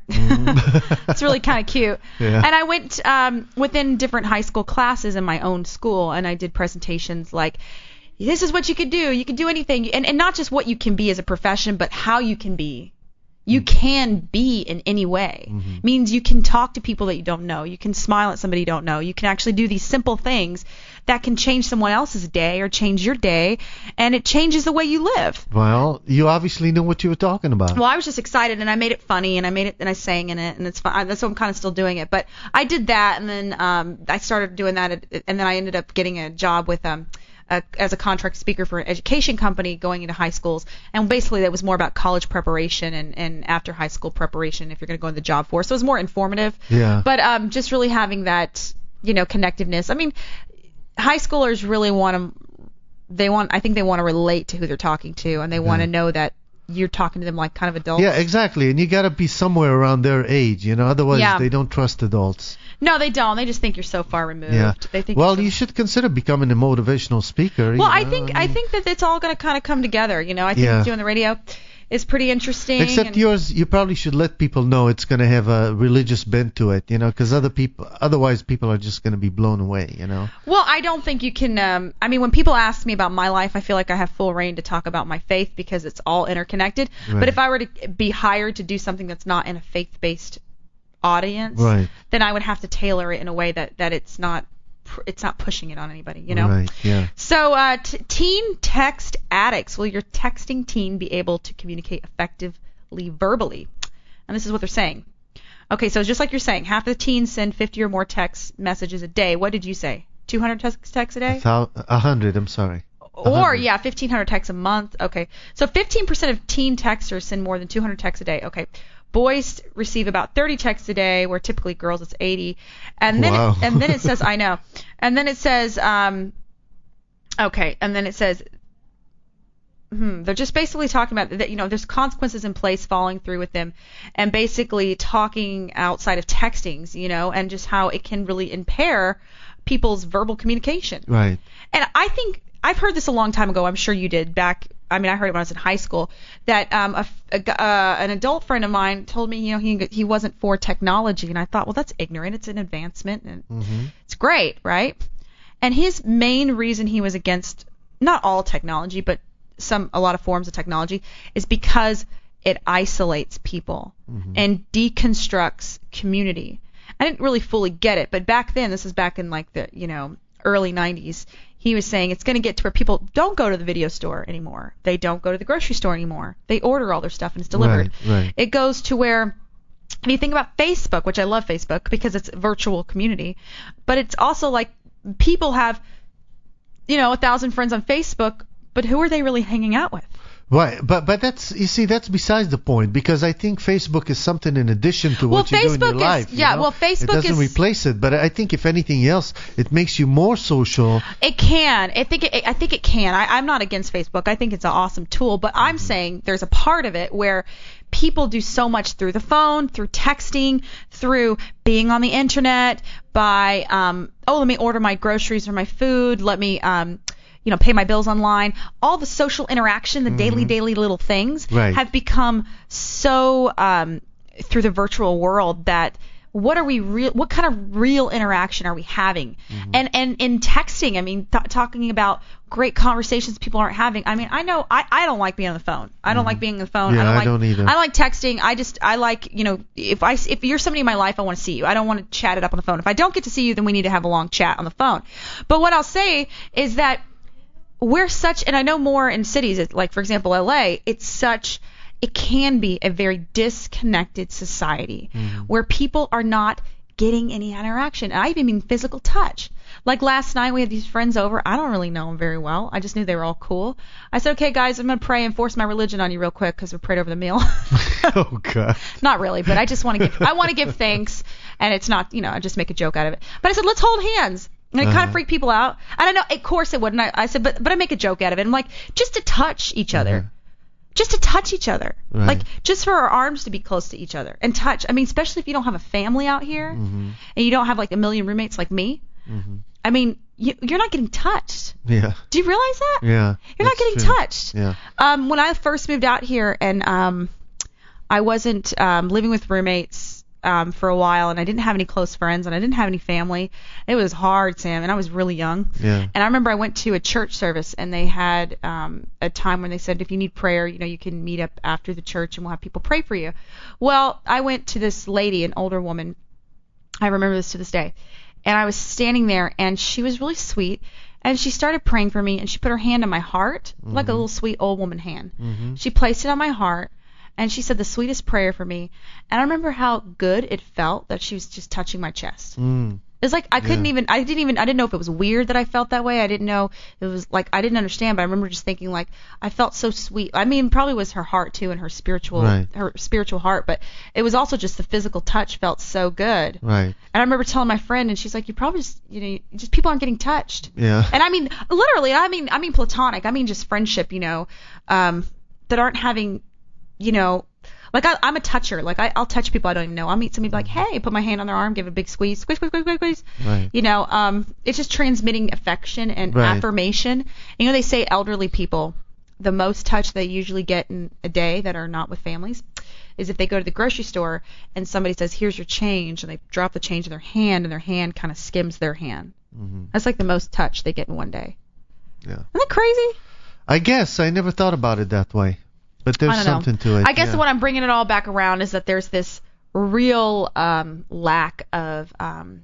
It's really kind of cute. Yeah. And I went um, within different high school classes in my own school, and I did presentations like, this is what you could do. You can do anything. And, and not just what you can be as a profession, but how you can be. You can be in any way. Means you can talk to people that you don't know. You can smile at somebody you don't know. You can actually do these simple things that can change someone else's day or change your day, and it changes the way you live. Well, you obviously knew what you were talking about. Well, I was just excited, and I made it funny, and I made it, and I sang in it, and it's fun. That's why I'm kind of still doing it. But I did that, and then um, I started doing that, at, and then I ended up getting a job with um. Uh, as a contract speaker for an education company going into high schools, and basically that was more about college preparation and, and after high school preparation if you're going to go in the job force. So it was more informative. Yeah. But um, just really having that, you know, connectiveness. I mean, high schoolers really want to, they want, I think they want to relate to who they're talking to, and they want to know that you're talking to them like kind of adults. Yeah, exactly. And you got to be somewhere around their age, you know. Otherwise, Yeah. they don't trust adults. No, they don't. They just think you're so far removed. Yeah. They think Well, you're so- you should consider becoming a motivational speaker. you Well, I know, think I think that it's all going to kind of come together. You know, I think Yeah. doing the radio is pretty interesting. Except and, yours, you probably should let people know it's going to have a religious bent to it, you know, because other people, otherwise people are just going to be blown away, you know. Well, I don't think you can. Um, I mean, when people ask me about my life, I feel like I have full reign to talk about my faith because it's all interconnected. Right. But if I were to be hired to do something that's not in a faith-based audience, Right. then I would have to tailor it in a way that, that it's not pr- it's not pushing it on anybody, you know. Right. Yeah. So, uh, t- teen text addicts. Will your texting teen be able to communicate effectively verbally? And this is what they're saying. Okay, so it's just like you're saying, half of the teens send fifty or more text messages a day. What did you say? two hundred text texts a day? A thou- a hundred. I'm sorry. A Or, hundred. yeah, fifteen hundred texts a month. Okay. So fifteen percent of teen texters send more than two hundred texts a day. Okay. Boys receive about thirty texts a day, where typically girls it's eighty. And then Wow. it, and then it says, I know. And then it says, um, okay, and then it says, hmm, they're just basically talking about that, you know, there's consequences in place following through with them, and basically talking outside of textings, you know, and just how it can really impair people's verbal communication. Right. And I think I've heard this a long time ago. I'm sure you did back. I mean, I heard it when I was in high school. That um, a, a, g- uh, an adult friend of mine told me, you know, he he wasn't for technology, and I thought, well, that's ignorant. It's an advancement, and Mm-hmm. it's great, right? And his main reason he was against not all technology, but some a lot of forms of technology, is because it isolates people Mm-hmm. and deconstructs community. I didn't really fully get it, but back then, this is back in like the, you know, early nineties, he was saying it's going to get to where people don't go to the video store anymore. They don't go to the grocery store anymore. They order all their stuff and it's delivered. Right, right. It goes to where, if you think about Facebook, which I love Facebook because it's a virtual community, but it's also like people have, you know, a thousand friends on Facebook, but who are they really hanging out with? Right, but but that's you see that's besides the point, because I think Facebook is something in addition to Well, what you do in your Facebook is- life. you yeah, know? well, Facebook it doesn't is- replace it, but I think if anything else, it makes you more social. It can. I think it, I think it can. I, I'm not against Facebook. I think it's an awesome tool, but I'm saying there's a part of it where people do so much through the phone, through texting, through being on the internet, by um, oh, let me order my groceries or my food, let me um, you know, pay my bills online. All the social interaction, the daily, daily little things Right. have become so um, through the virtual world that what are we real? What kind of real interaction are we having? And and in texting, I mean, th- talking about great conversations people aren't having. I mean, I know I, I don't like being on the phone. I don't like being on the phone. Yeah, I don't I like don't either. I like texting. I just I like, you know, if I if you're somebody in my life, I want to see you. I don't want to chat it up on the phone. If I don't get to see you, then we need to have a long chat on the phone. But what I'll say is that we're such, and I know more in cities, it's like for example L A, it's such, it can be a very disconnected society where people are not getting any interaction. And I even mean physical touch. Like last night we had these friends over. I don't really know them very well. I just knew they were all cool. I said, okay guys, I'm going to pray and force my religion on you real quick because we prayed over the meal. Oh God. Not really, but I just want to give, I want to give thanks, and it's not, you know, I just make a joke out of it. But I said, let's hold hands. And it kind Uh-huh. of freaked people out. And I know, of course it wouldn't. I, I said, but but I make a joke out of it. I'm like, just to touch each other. Just to touch each other. Right. Like, just for our arms to be close to each other. And touch. I mean, especially if you don't have a family out here, Mm-hmm. and you don't have like a million roommates like me. Mm-hmm. I mean, you, you're not getting touched. Yeah. Do you realize that? Yeah. You're not that's getting true. touched. Yeah. Um, when I first moved out here and um, I wasn't um, living with roommates um, for a while, and I didn't have any close friends, and I didn't have any family. It was hard, Sam, and I was really young. Yeah. And I remember I went to a church service, and they had um, a time when they said, if you need prayer, you know, you can meet up after the church, and we'll have people pray for you. Well, I went to this lady, an older woman. I remember this to this day. And I was standing there, and she was really sweet, and she started praying for me, and she put her hand on my heart, like a little sweet old woman hand. Mm-hmm. She placed it on my heart, and she said the sweetest prayer for me. And I remember how good it felt that she was just touching my chest. Mm. It was like I couldn't Yeah. even, I didn't even, I didn't know if it was weird that I felt that way. I didn't know, it was like, I didn't understand, but I remember just thinking like, I felt so sweet. I mean, probably was her heart too, and her spiritual, Right. her spiritual heart, but it was also just the physical touch felt so good. Right. And I remember telling my friend, and she's like, you probably just, you know, just people aren't getting touched. Yeah. And I mean, literally, I mean, I mean platonic. I mean just friendship, you know, um, that aren't having you know, like I, I'm a toucher. Like I, I'll touch people I don't even know. I'll meet somebody like, hey, put my hand on their arm, give a big squeeze, squeeze, squeeze, squeeze, squeeze. Right. You know, um, it's just transmitting affection and Right. affirmation. You know, they say elderly people, the most touch they usually get in a day that are not with families is if they go to the grocery store and somebody says, here's your change, and they drop the change in their hand, and their hand kind of skims their hand. Mm-hmm. That's like the most touch they get in one day. Yeah. Isn't that crazy? I guess I never thought about it that way, but there's I don't know. something to it. I guess yeah. what I'm bringing it all back around is that there's this real um, lack of um,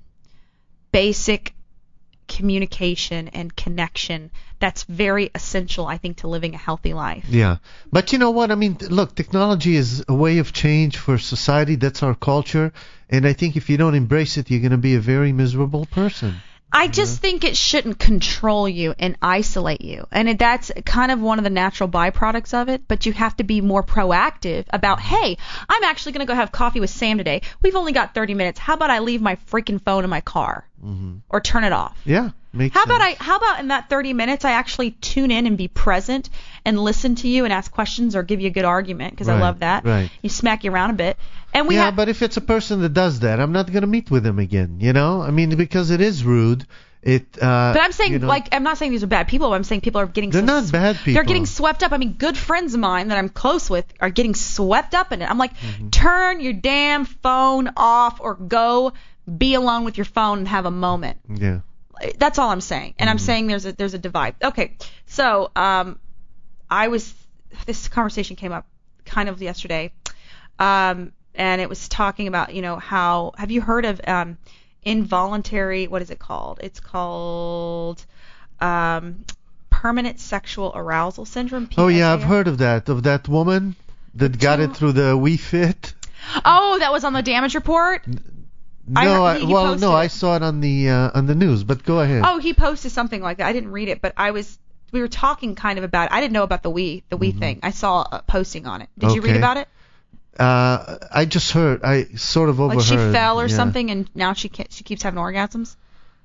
basic communication and connection that's very essential, I think, to living a healthy life. Yeah. But you know what? I mean, look, technology is a way of change for society. That's our culture. And I think if you don't embrace it, you're going to be a very miserable person. I just think it shouldn't control you and isolate you. And it, that's kind of one of the natural byproducts of it. But you have to be more proactive about, hey, I'm actually going to go have coffee with Sam today. We've only got thirty minutes. How about I leave my freaking phone in my car? Mm-hmm. Or turn it off? Yeah, makes How sense. about I? How about in that thirty minutes I actually tune in and be present and listen to you and ask questions or give you a good argument, because Right, I love that. right. You smack you around a bit. And we yeah, have, but if it's a person that does that, I'm not going to meet with them again, you know? I mean, because it is rude. It. Uh, But I'm saying, you know, like, I'm not saying these are bad people. I'm saying people are getting. They're so not bad people. They're getting swept up. I mean, good friends of mine that I'm close with are getting swept up in it. I'm like, Mm-hmm. turn your damn phone off or go be alone with your phone and have a moment. Yeah. That's all I'm saying. And I'm Mm-hmm. saying there's a there's a divide. Okay, so um, I was this conversation came up kind of yesterday, um, and it was talking about, you know, how have you heard of um, involuntary, what is it called? It's called um, permanent sexual arousal syndrome. Oh, yeah, I've P S A. heard of that. Of that woman that got it through the Wii Fit. Oh, that was on the damage report. I No, heard- I, he- he well, posted no, it. I saw it on the uh, on the news. But go ahead. Oh, he posted something like that. I didn't read it, but I was we were talking kind of about it. I didn't know about the Wii the Wii thing. I saw a posting on it. Did you read Okay. about it? Uh, I just heard. I sort of overheard. Like she fell or yeah. something, and now she can't, she keeps having orgasms.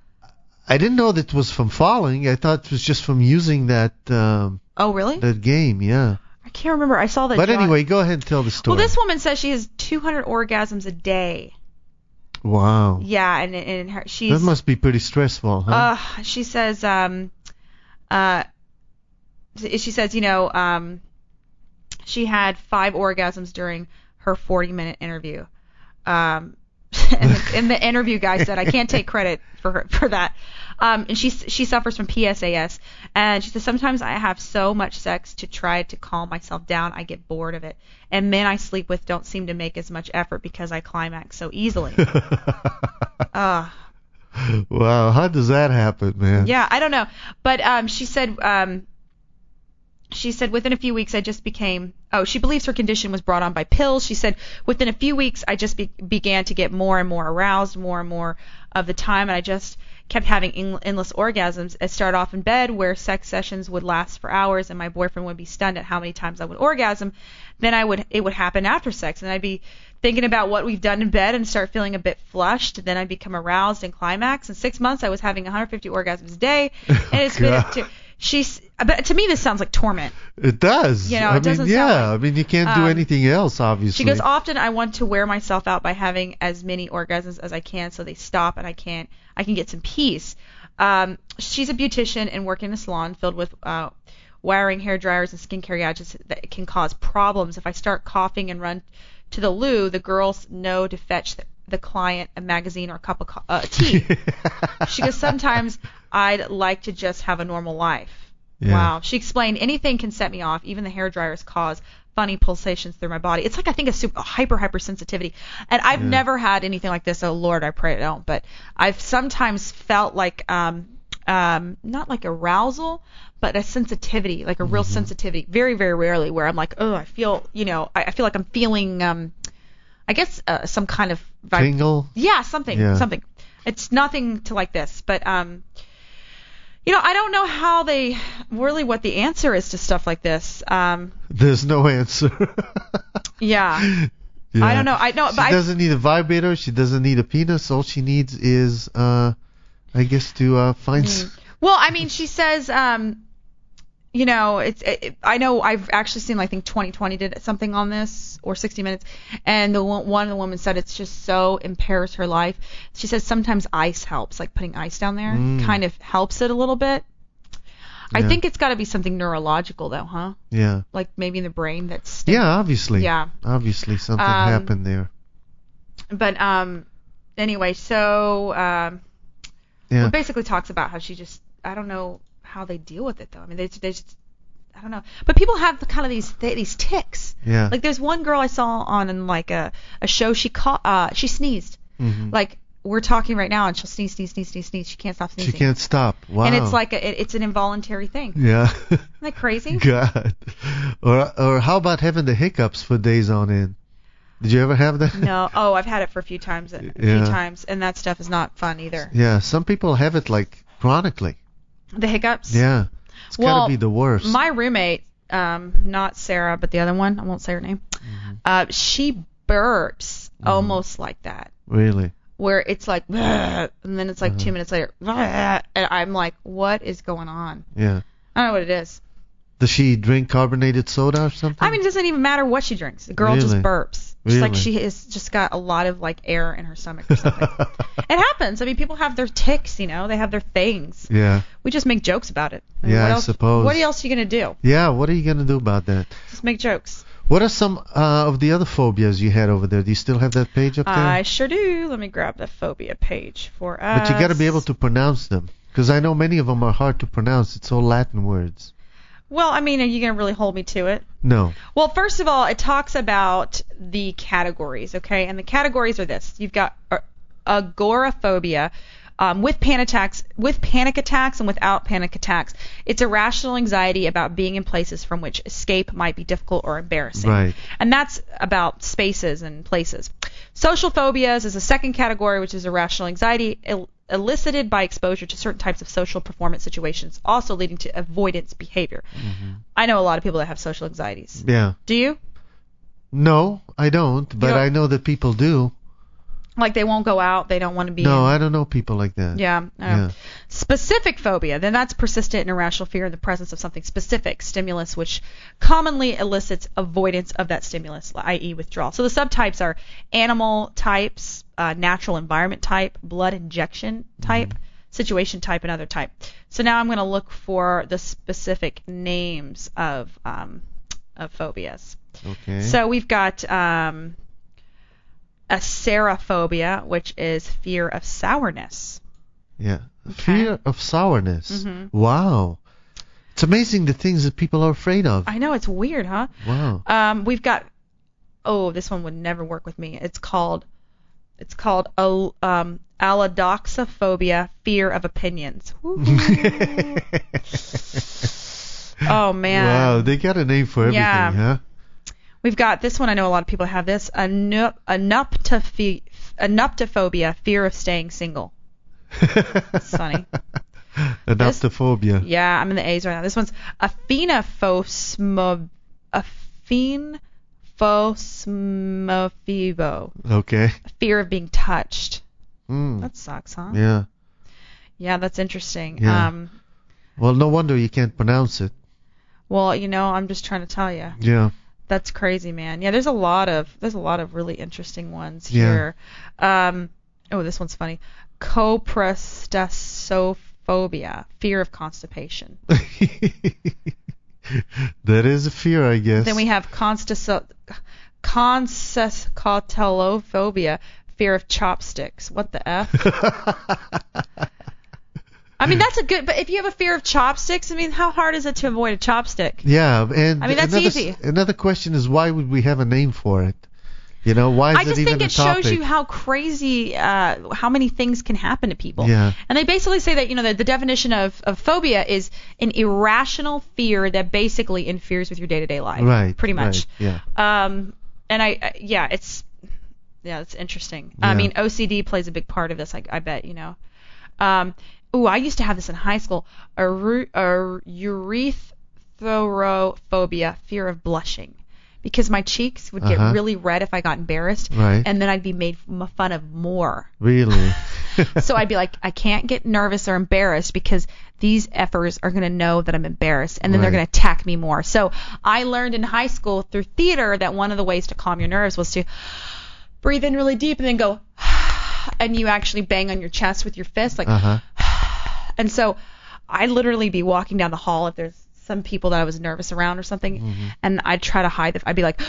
I didn't know that it was from falling. I thought it was just from using that um, Oh, really? that game. Yeah. I can't remember. I saw that. But John- anyway, go ahead and tell the story. Well, this woman says she has two hundred orgasms a day. Wow. Yeah, and and her, she's That must be pretty stressful, huh? Uh, she says, um, uh, she says, you know, um, she had five orgasms during her forty-minute interview. Um, and, the, and the interview guy said, I can't take credit for her, for that. Um, and she she suffers from P S A S, and she says sometimes I have so much sex to try to calm myself down, I get bored of it, and men I sleep with don't seem to make as much effort because I climax so easily. uh, Wow, how does that happen, man? Yeah, I don't know. But um, she said um, she said within a few weeks I just became oh she believes her condition was brought on by pills. She said within a few weeks I just be, began to get more and more aroused more and more of the time, and I just kept having en- endless orgasms. It started off in bed where sex sessions would last for hours and my boyfriend would be stunned at how many times I would orgasm. Then I would it would happen after sex, and I'd be thinking about what we've done in bed and start feeling a bit flushed. Then I'd become aroused and climax. In six months I was having one hundred fifty orgasms a day, and it's been God. to, she's but to me this sounds like torment. It does. You know, I it doesn't mean, sound yeah. like- I mean, you can't do um, anything else, obviously. She goes, often I want to wear myself out by having as many orgasms as I can so they stop and I can't I can get some peace. Um, she's a beautician and working in a salon filled with uh, wiring, hair dryers, and skincare gadgets that can cause problems. If I start coughing and run to the loo, the girls know to fetch the, the client a magazine or a cup of co- uh, tea. She goes, sometimes I'd like to just have a normal life. Yeah. Wow. She explained, anything can set me off. Even the hair dryers cause funny pulsations through my body. It's like, I think, a super, hyper, hypersensitivity. And I've Yeah. never had anything like this. Oh, Lord, I pray I don't. But I've sometimes felt like, um, um, not like arousal, but a sensitivity, like a real Mm-hmm. sensitivity. Very, very rarely where I'm like, oh, I feel, you know, I, I feel like I'm feeling, um, I guess, uh, some kind of vib- Tingle? Yeah, something, Yeah. something. It's nothing to like this, but, um, you know, I don't know how they really what the answer is to stuff like this. Um, There's no answer. yeah. Yeah. I don't know. I know, She but I, doesn't need a vibrator. She doesn't need a penis. All she needs is, uh, I guess, to uh, find. s- well, I mean, she says, um, you know, it's. It, it, I know I've actually seen, I think twenty twenty did something on this, or sixty minutes, and the one one of the women said it's just so impairs her life. She says sometimes ice helps, like putting ice down there, Mm. kind of helps it a little bit. I Yeah. think it's got to be something neurological, though, huh? Yeah. Like maybe in the brain that's. Yeah, obviously. Yeah. Obviously, something Um, happened there. But um, anyway, so um, Yeah. it basically talks about how she just. I don't know how they deal with it though. I mean, they they just. I don't know. But people have the kind of these they, these tics. Yeah. Like there's one girl I saw on in like a a show. She caught uh she sneezed. Mhm. Like we're talking right now and she'll sneeze sneeze sneeze sneeze sneeze. She can't stop She sneezing. can't stop. Wow. And it's like a, it, it's an involuntary thing. Yeah. Isn't that crazy? God. Or or how about having the hiccups for days on end? Did you ever have that? No. Oh, I've had it for a few times. A Yeah. few times, and that stuff is not fun either. Yeah. Some people have it like chronically. The hiccups. Yeah. It's well, gotta be the worst. My roommate, um, not Sarah, but the other one, I won't say her name. Mm-hmm. Uh, she burps almost like that, Really. where it's like, and then it's like Uh-huh. two minutes later, and I'm like, what is going on? Yeah. I don't know what it is. Does she drink carbonated soda or something? I mean, it doesn't even matter what she drinks. The girl just Really? burps. It's like Really? she has just got a lot of like air in her stomach or something. It happens. I mean, people have their tics, you know. They have their things. Yeah. We just make jokes about it. I mean, Yeah, what I else, suppose. What else are you going to do? Yeah. What are you gonna do about that? Just make jokes. What are some uh, of the other phobias you had over there? Do you still have that page up there? I sure do. Let me grab the phobia page for us. But you got to be able to pronounce them, because I know many of them are hard to pronounce. It's all Latin words. Well, I mean, are you going to really hold me to it? No. Well, first of all, it talks about the categories, okay? And the categories are this. You've got uh, agoraphobia, um, with panic attacks, with panic attacks and without panic attacks. It's irrational anxiety about being in places from which escape might be difficult or embarrassing. Right. And that's about spaces and places. Social phobias is a second category, which is irrational anxiety el- elicited by exposure to certain types of social performance situations, also leading to avoidance behavior. Mm-hmm. I know a lot of people that have social anxieties. Yeah. Do you? No, I don't, but don't- I know that people do. Like they won't go out, they don't want to be No, in. I don't know people like that. Yeah, I know. Yeah. Specific phobia, then that's persistent and irrational fear in the presence of something specific, stimulus, which commonly elicits avoidance of that stimulus, that is withdrawal. So the subtypes are animal types, uh, natural environment type, blood injection type, Mm-hmm. situation type, and other type. So now I'm going to look for the specific names of um, of phobias. Okay. So we've got um, acerophobia, which is fear of sourness. Yeah. Fear of sourness. Mhm. Wow. It's amazing the things that people are afraid of. I know, it's weird, huh? Wow. Um, we've got, oh, this one would never work with me. It's called, it's called al- um, allodoxophobia, fear of opinions. Woo-hoo. Oh man. Wow, they got a name for everything, Yeah. huh? We've got this one. I know a lot of people have this. Anup- anuptophi- anuptophobia, fear of staying single. It's funny. Adaptophobia. Yeah, I'm in the A's right now. This one's aphenophosmo, aphenophosphibo, Okay. fear of being touched. Mm. That sucks, huh? Yeah. Yeah, that's interesting. Yeah. Um, Well, no wonder you can't pronounce it. well, you know, I'm just trying to tell you. Yeah. That's crazy, man. Yeah, there's a lot of there's a lot of really interesting ones Yeah. here. Um, oh, this one's funny. Coprostasophobia, fear of constipation. That is a fear, I guess. Then we have constaso- consescotalophobia, fear of chopsticks. What the F? I mean, that's a good, but if you have a fear of chopsticks, I mean, how hard is it to avoid a chopstick? Yeah, and I mean, that's another, easy. Another question is, why would we have a name for it? You know, why is I just it even think a it topic? shows you how crazy, uh, how many things can happen to people. Yeah. And they basically say that, you know, the, the definition of, of phobia is an irrational fear that basically interferes with your day-to-day life. Right. Pretty much. Right, yeah. Um, and I, I yeah, it's, yeah, it's interesting. Yeah. I mean, O C D plays a big part of this, I, I bet, you know. Um, ooh, I used to have this in high school, a, a urethrophobia, fear of blushing. Because my cheeks would get Uh-huh. really red if I got embarrassed, Right. and then I'd be made f- fun of more. Really? So I'd be like, I can't get nervous or embarrassed because these effers are going to know that I'm embarrassed, and then Right. they're going to attack me more. So I learned in high school through theater that one of the ways to calm your nerves was to breathe in really deep and then go, and you actually bang on your chest with your fist, like, Uh-huh. and so I'd literally be walking down the hall if there's some people that I was nervous around or something, Mm-hmm. and I'd try to hide it. I'd be like,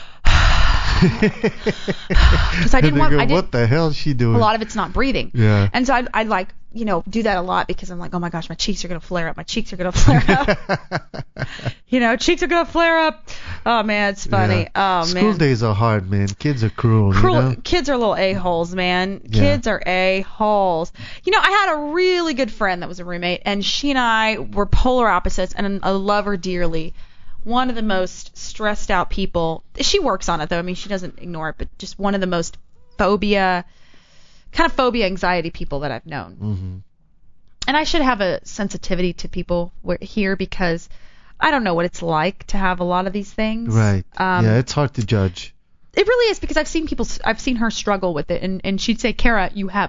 because I And didn't they want. go, I didn't, what the hell is she doing? a lot of it's not breathing. Yeah. And so I'd, I'd like, you know, do that a lot because I'm like, oh my gosh, my cheeks are going to flare up. My cheeks are going to flare up. You know, cheeks are going to flare up. Oh, man, it's funny. Yeah. Oh, School man. days are hard, man. Kids are cruel, Cruel. you know? Kids are little a-holes, man. Yeah. Kids are a-holes. You know, I had a really good friend that was a roommate, and she and I were polar opposites, and I love her dearly. One of the most stressed out people. She works on it, though. I mean, she doesn't ignore it, but just one of the most phobia, kind of phobia anxiety people that I've known. Mm-hmm. And I should have a sensitivity to people where, here because I don't know what it's like to have a lot of these things. Right. Um, yeah, it's hard to judge. It really is, because I've seen people, I've seen her struggle with it, and, and she'd say, Kara, you have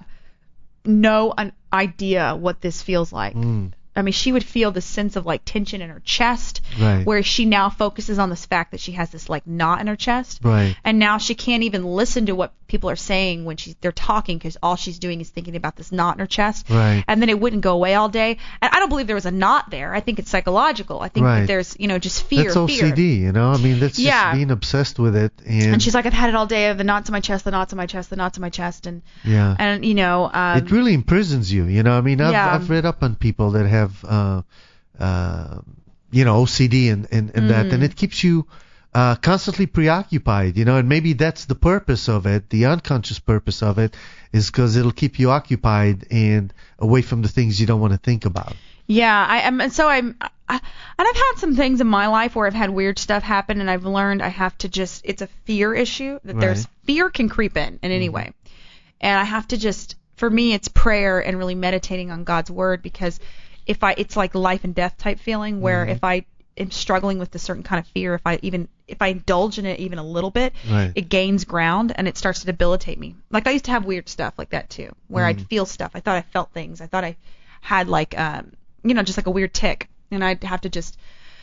no an idea what this feels like. Mm. I mean, she would feel this sense of like tension in her chest, Right. where she now focuses on this fact that she has this like knot in her chest, Right. and now she can't even listen to what people are saying when she's they're talking, because all she's doing is thinking about this knot in her chest, Right. and then it wouldn't go away all day. And I don't believe there was a knot there. I think it's psychological. I think Right. that there's, you know, just fear, That's O C fear. D, you know? I mean, that's Yeah. just being obsessed with it. And, And she's like, I've had it all day. The knots in my chest, the knots in my chest, the knots in my chest, and yeah. and you know, um, it really imprisons you, you know? I mean, I've, Yeah. I've read up on people that have, uh, uh, you know, O C D and, and, and that, Mm. and it keeps you uh, constantly preoccupied, you know, and maybe that's the purpose of it. The unconscious purpose of it is because it'll keep you occupied and away from the things you don't want to think about. Yeah, I am, and so I'm, I, and I've had some things in my life where I've had weird stuff happen, and I've learned I have to just, it's a fear issue, that there's, Right. fear can creep in in any way, and I have to just, for me, it's prayer and really meditating on God's word, because if I, it's like life and death type feeling, where Mhm. if I am struggling with a certain kind of fear, if I even, if I indulge in it even a little bit, Right. it gains ground and it starts to debilitate me. Like I used to have weird stuff like that too, where Mm. I'd feel stuff. I thought I felt things. I thought I had like, um, you know, just like a weird tick, and I'd have to just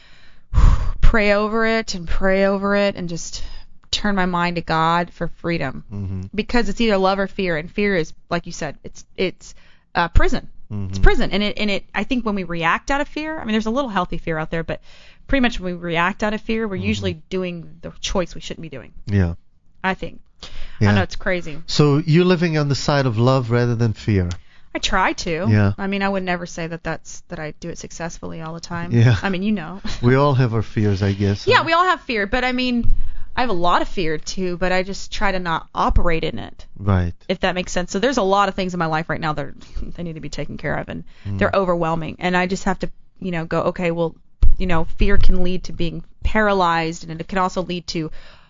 pray over it and pray over it and just turn my mind to God for freedom, Mm-hmm. because it's either love or fear, and fear is, like you said, it's it's uh, prison. Mm-hmm. It's prison, and it and it. I think when we react out of fear, I mean, there's a little healthy fear out there, but pretty much when we react out of fear, we're Mm-hmm. usually doing the choice we shouldn't be doing. Yeah. I think. Yeah. I know it's crazy. So you're living on the side of love rather than fear. I try to. Yeah. I mean, I would never say that that's that I do it successfully all the time. Yeah. I mean, you know. We all have our fears, I guess. Yeah, we all have fear, but I mean, I have a lot of fear too, but I just try to not operate in it, Right. if that makes sense. So there's a lot of things in my life right now that are, they need to be taken care of, and Mm. they're overwhelming, and I just have to, you know, go, okay, well, you know, fear can lead to being paralyzed, and it can also lead to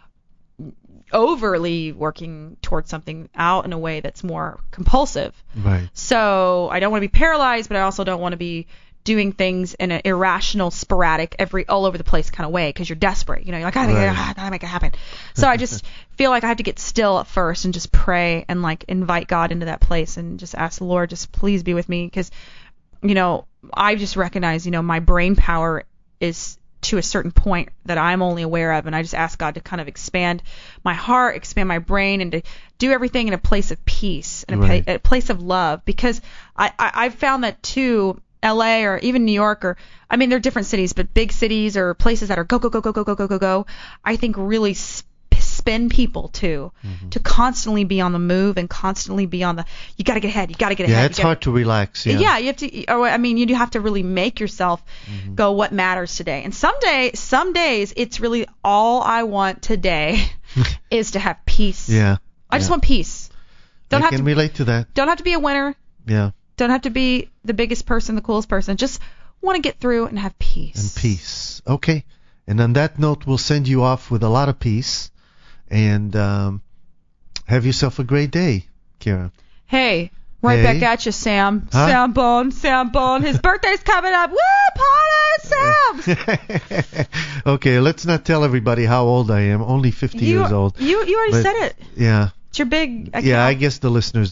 overly working towards something out in a way that's more compulsive. Right. So I don't want to be paralyzed, but I also don't want to be doing things in an irrational, sporadic, every all over the place kind of way, because you're desperate. You know, you're like, I gotta, Right. get, I gotta make it happen. So I just feel like I have to get still at first and just pray and like invite God into that place and just ask the Lord, just please be with me, because, you know, I just recognize, you know, my brain power is to a certain point that I'm only aware of, and I just ask God to kind of expand my heart, expand my brain, and to do everything in a place of peace and a, Right. pa- a place of love, because I, I I've found that too. L A or even New York, or I mean, they're different cities, but big cities or places that are go go go go go go go go go, I think really sp- spin people too, Mm-hmm. to constantly be on the move and constantly be on the. You got to get ahead. You got to get ahead. Yeah, you it's gotta- hard to relax. Yeah. Yeah, you have to. Or I mean, you do have to really make yourself Mm-hmm. go what matters today. And some day, some days, it's really all I want today is to have peace. Yeah. I just yeah. want peace. Don't I have can to. relate to that. Don't have to be a winner. Yeah. Don't have to be the biggest person, the coolest person. Just want to get through and have peace. And peace. Okay. And on that note, we'll send you off with a lot of peace. And um, have yourself a great day, Kara. Hey, right Hey. back at you, Sam. Huh? Sam Bone, Sam Bone. His birthday's coming up. Woo, party, Sam! Okay, let's not tell everybody how old I am. Only fifty you, years old. You, you already But- said it. Yeah. It's your big. I yeah, can't- I guess the listeners know.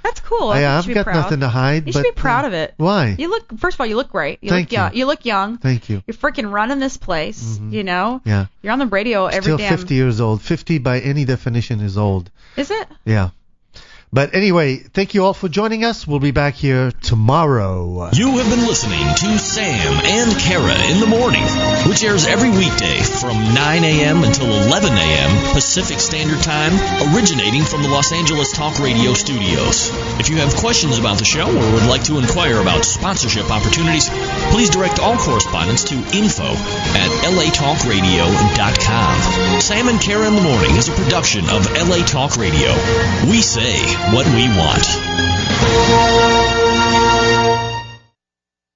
That's cool. I, You I've should be got proud. nothing to hide. You but, should be proud uh, of it. Why? You look. First of all, you look great. You Thank look young. you. You look young. Thank you. You're freaking running this place. Mm-hmm. You know. Yeah. You're on the radio every Still damn. fifty years old. fifty by any definition is old. Is it? Yeah. But anyway, thank you all for joining us. We'll be back here tomorrow. You have been listening to Sam and Kara in the Morning, which airs every weekday from nine a.m. until eleven a.m. Pacific Standard Time, originating from the Los Angeles Talk Radio studios. If you have questions about the show or would like to inquire about sponsorship opportunities, please direct all correspondence to info at l a talk radio dot com. Sam and Kara in the Morning is a production of L A Talk Radio. We say what we want.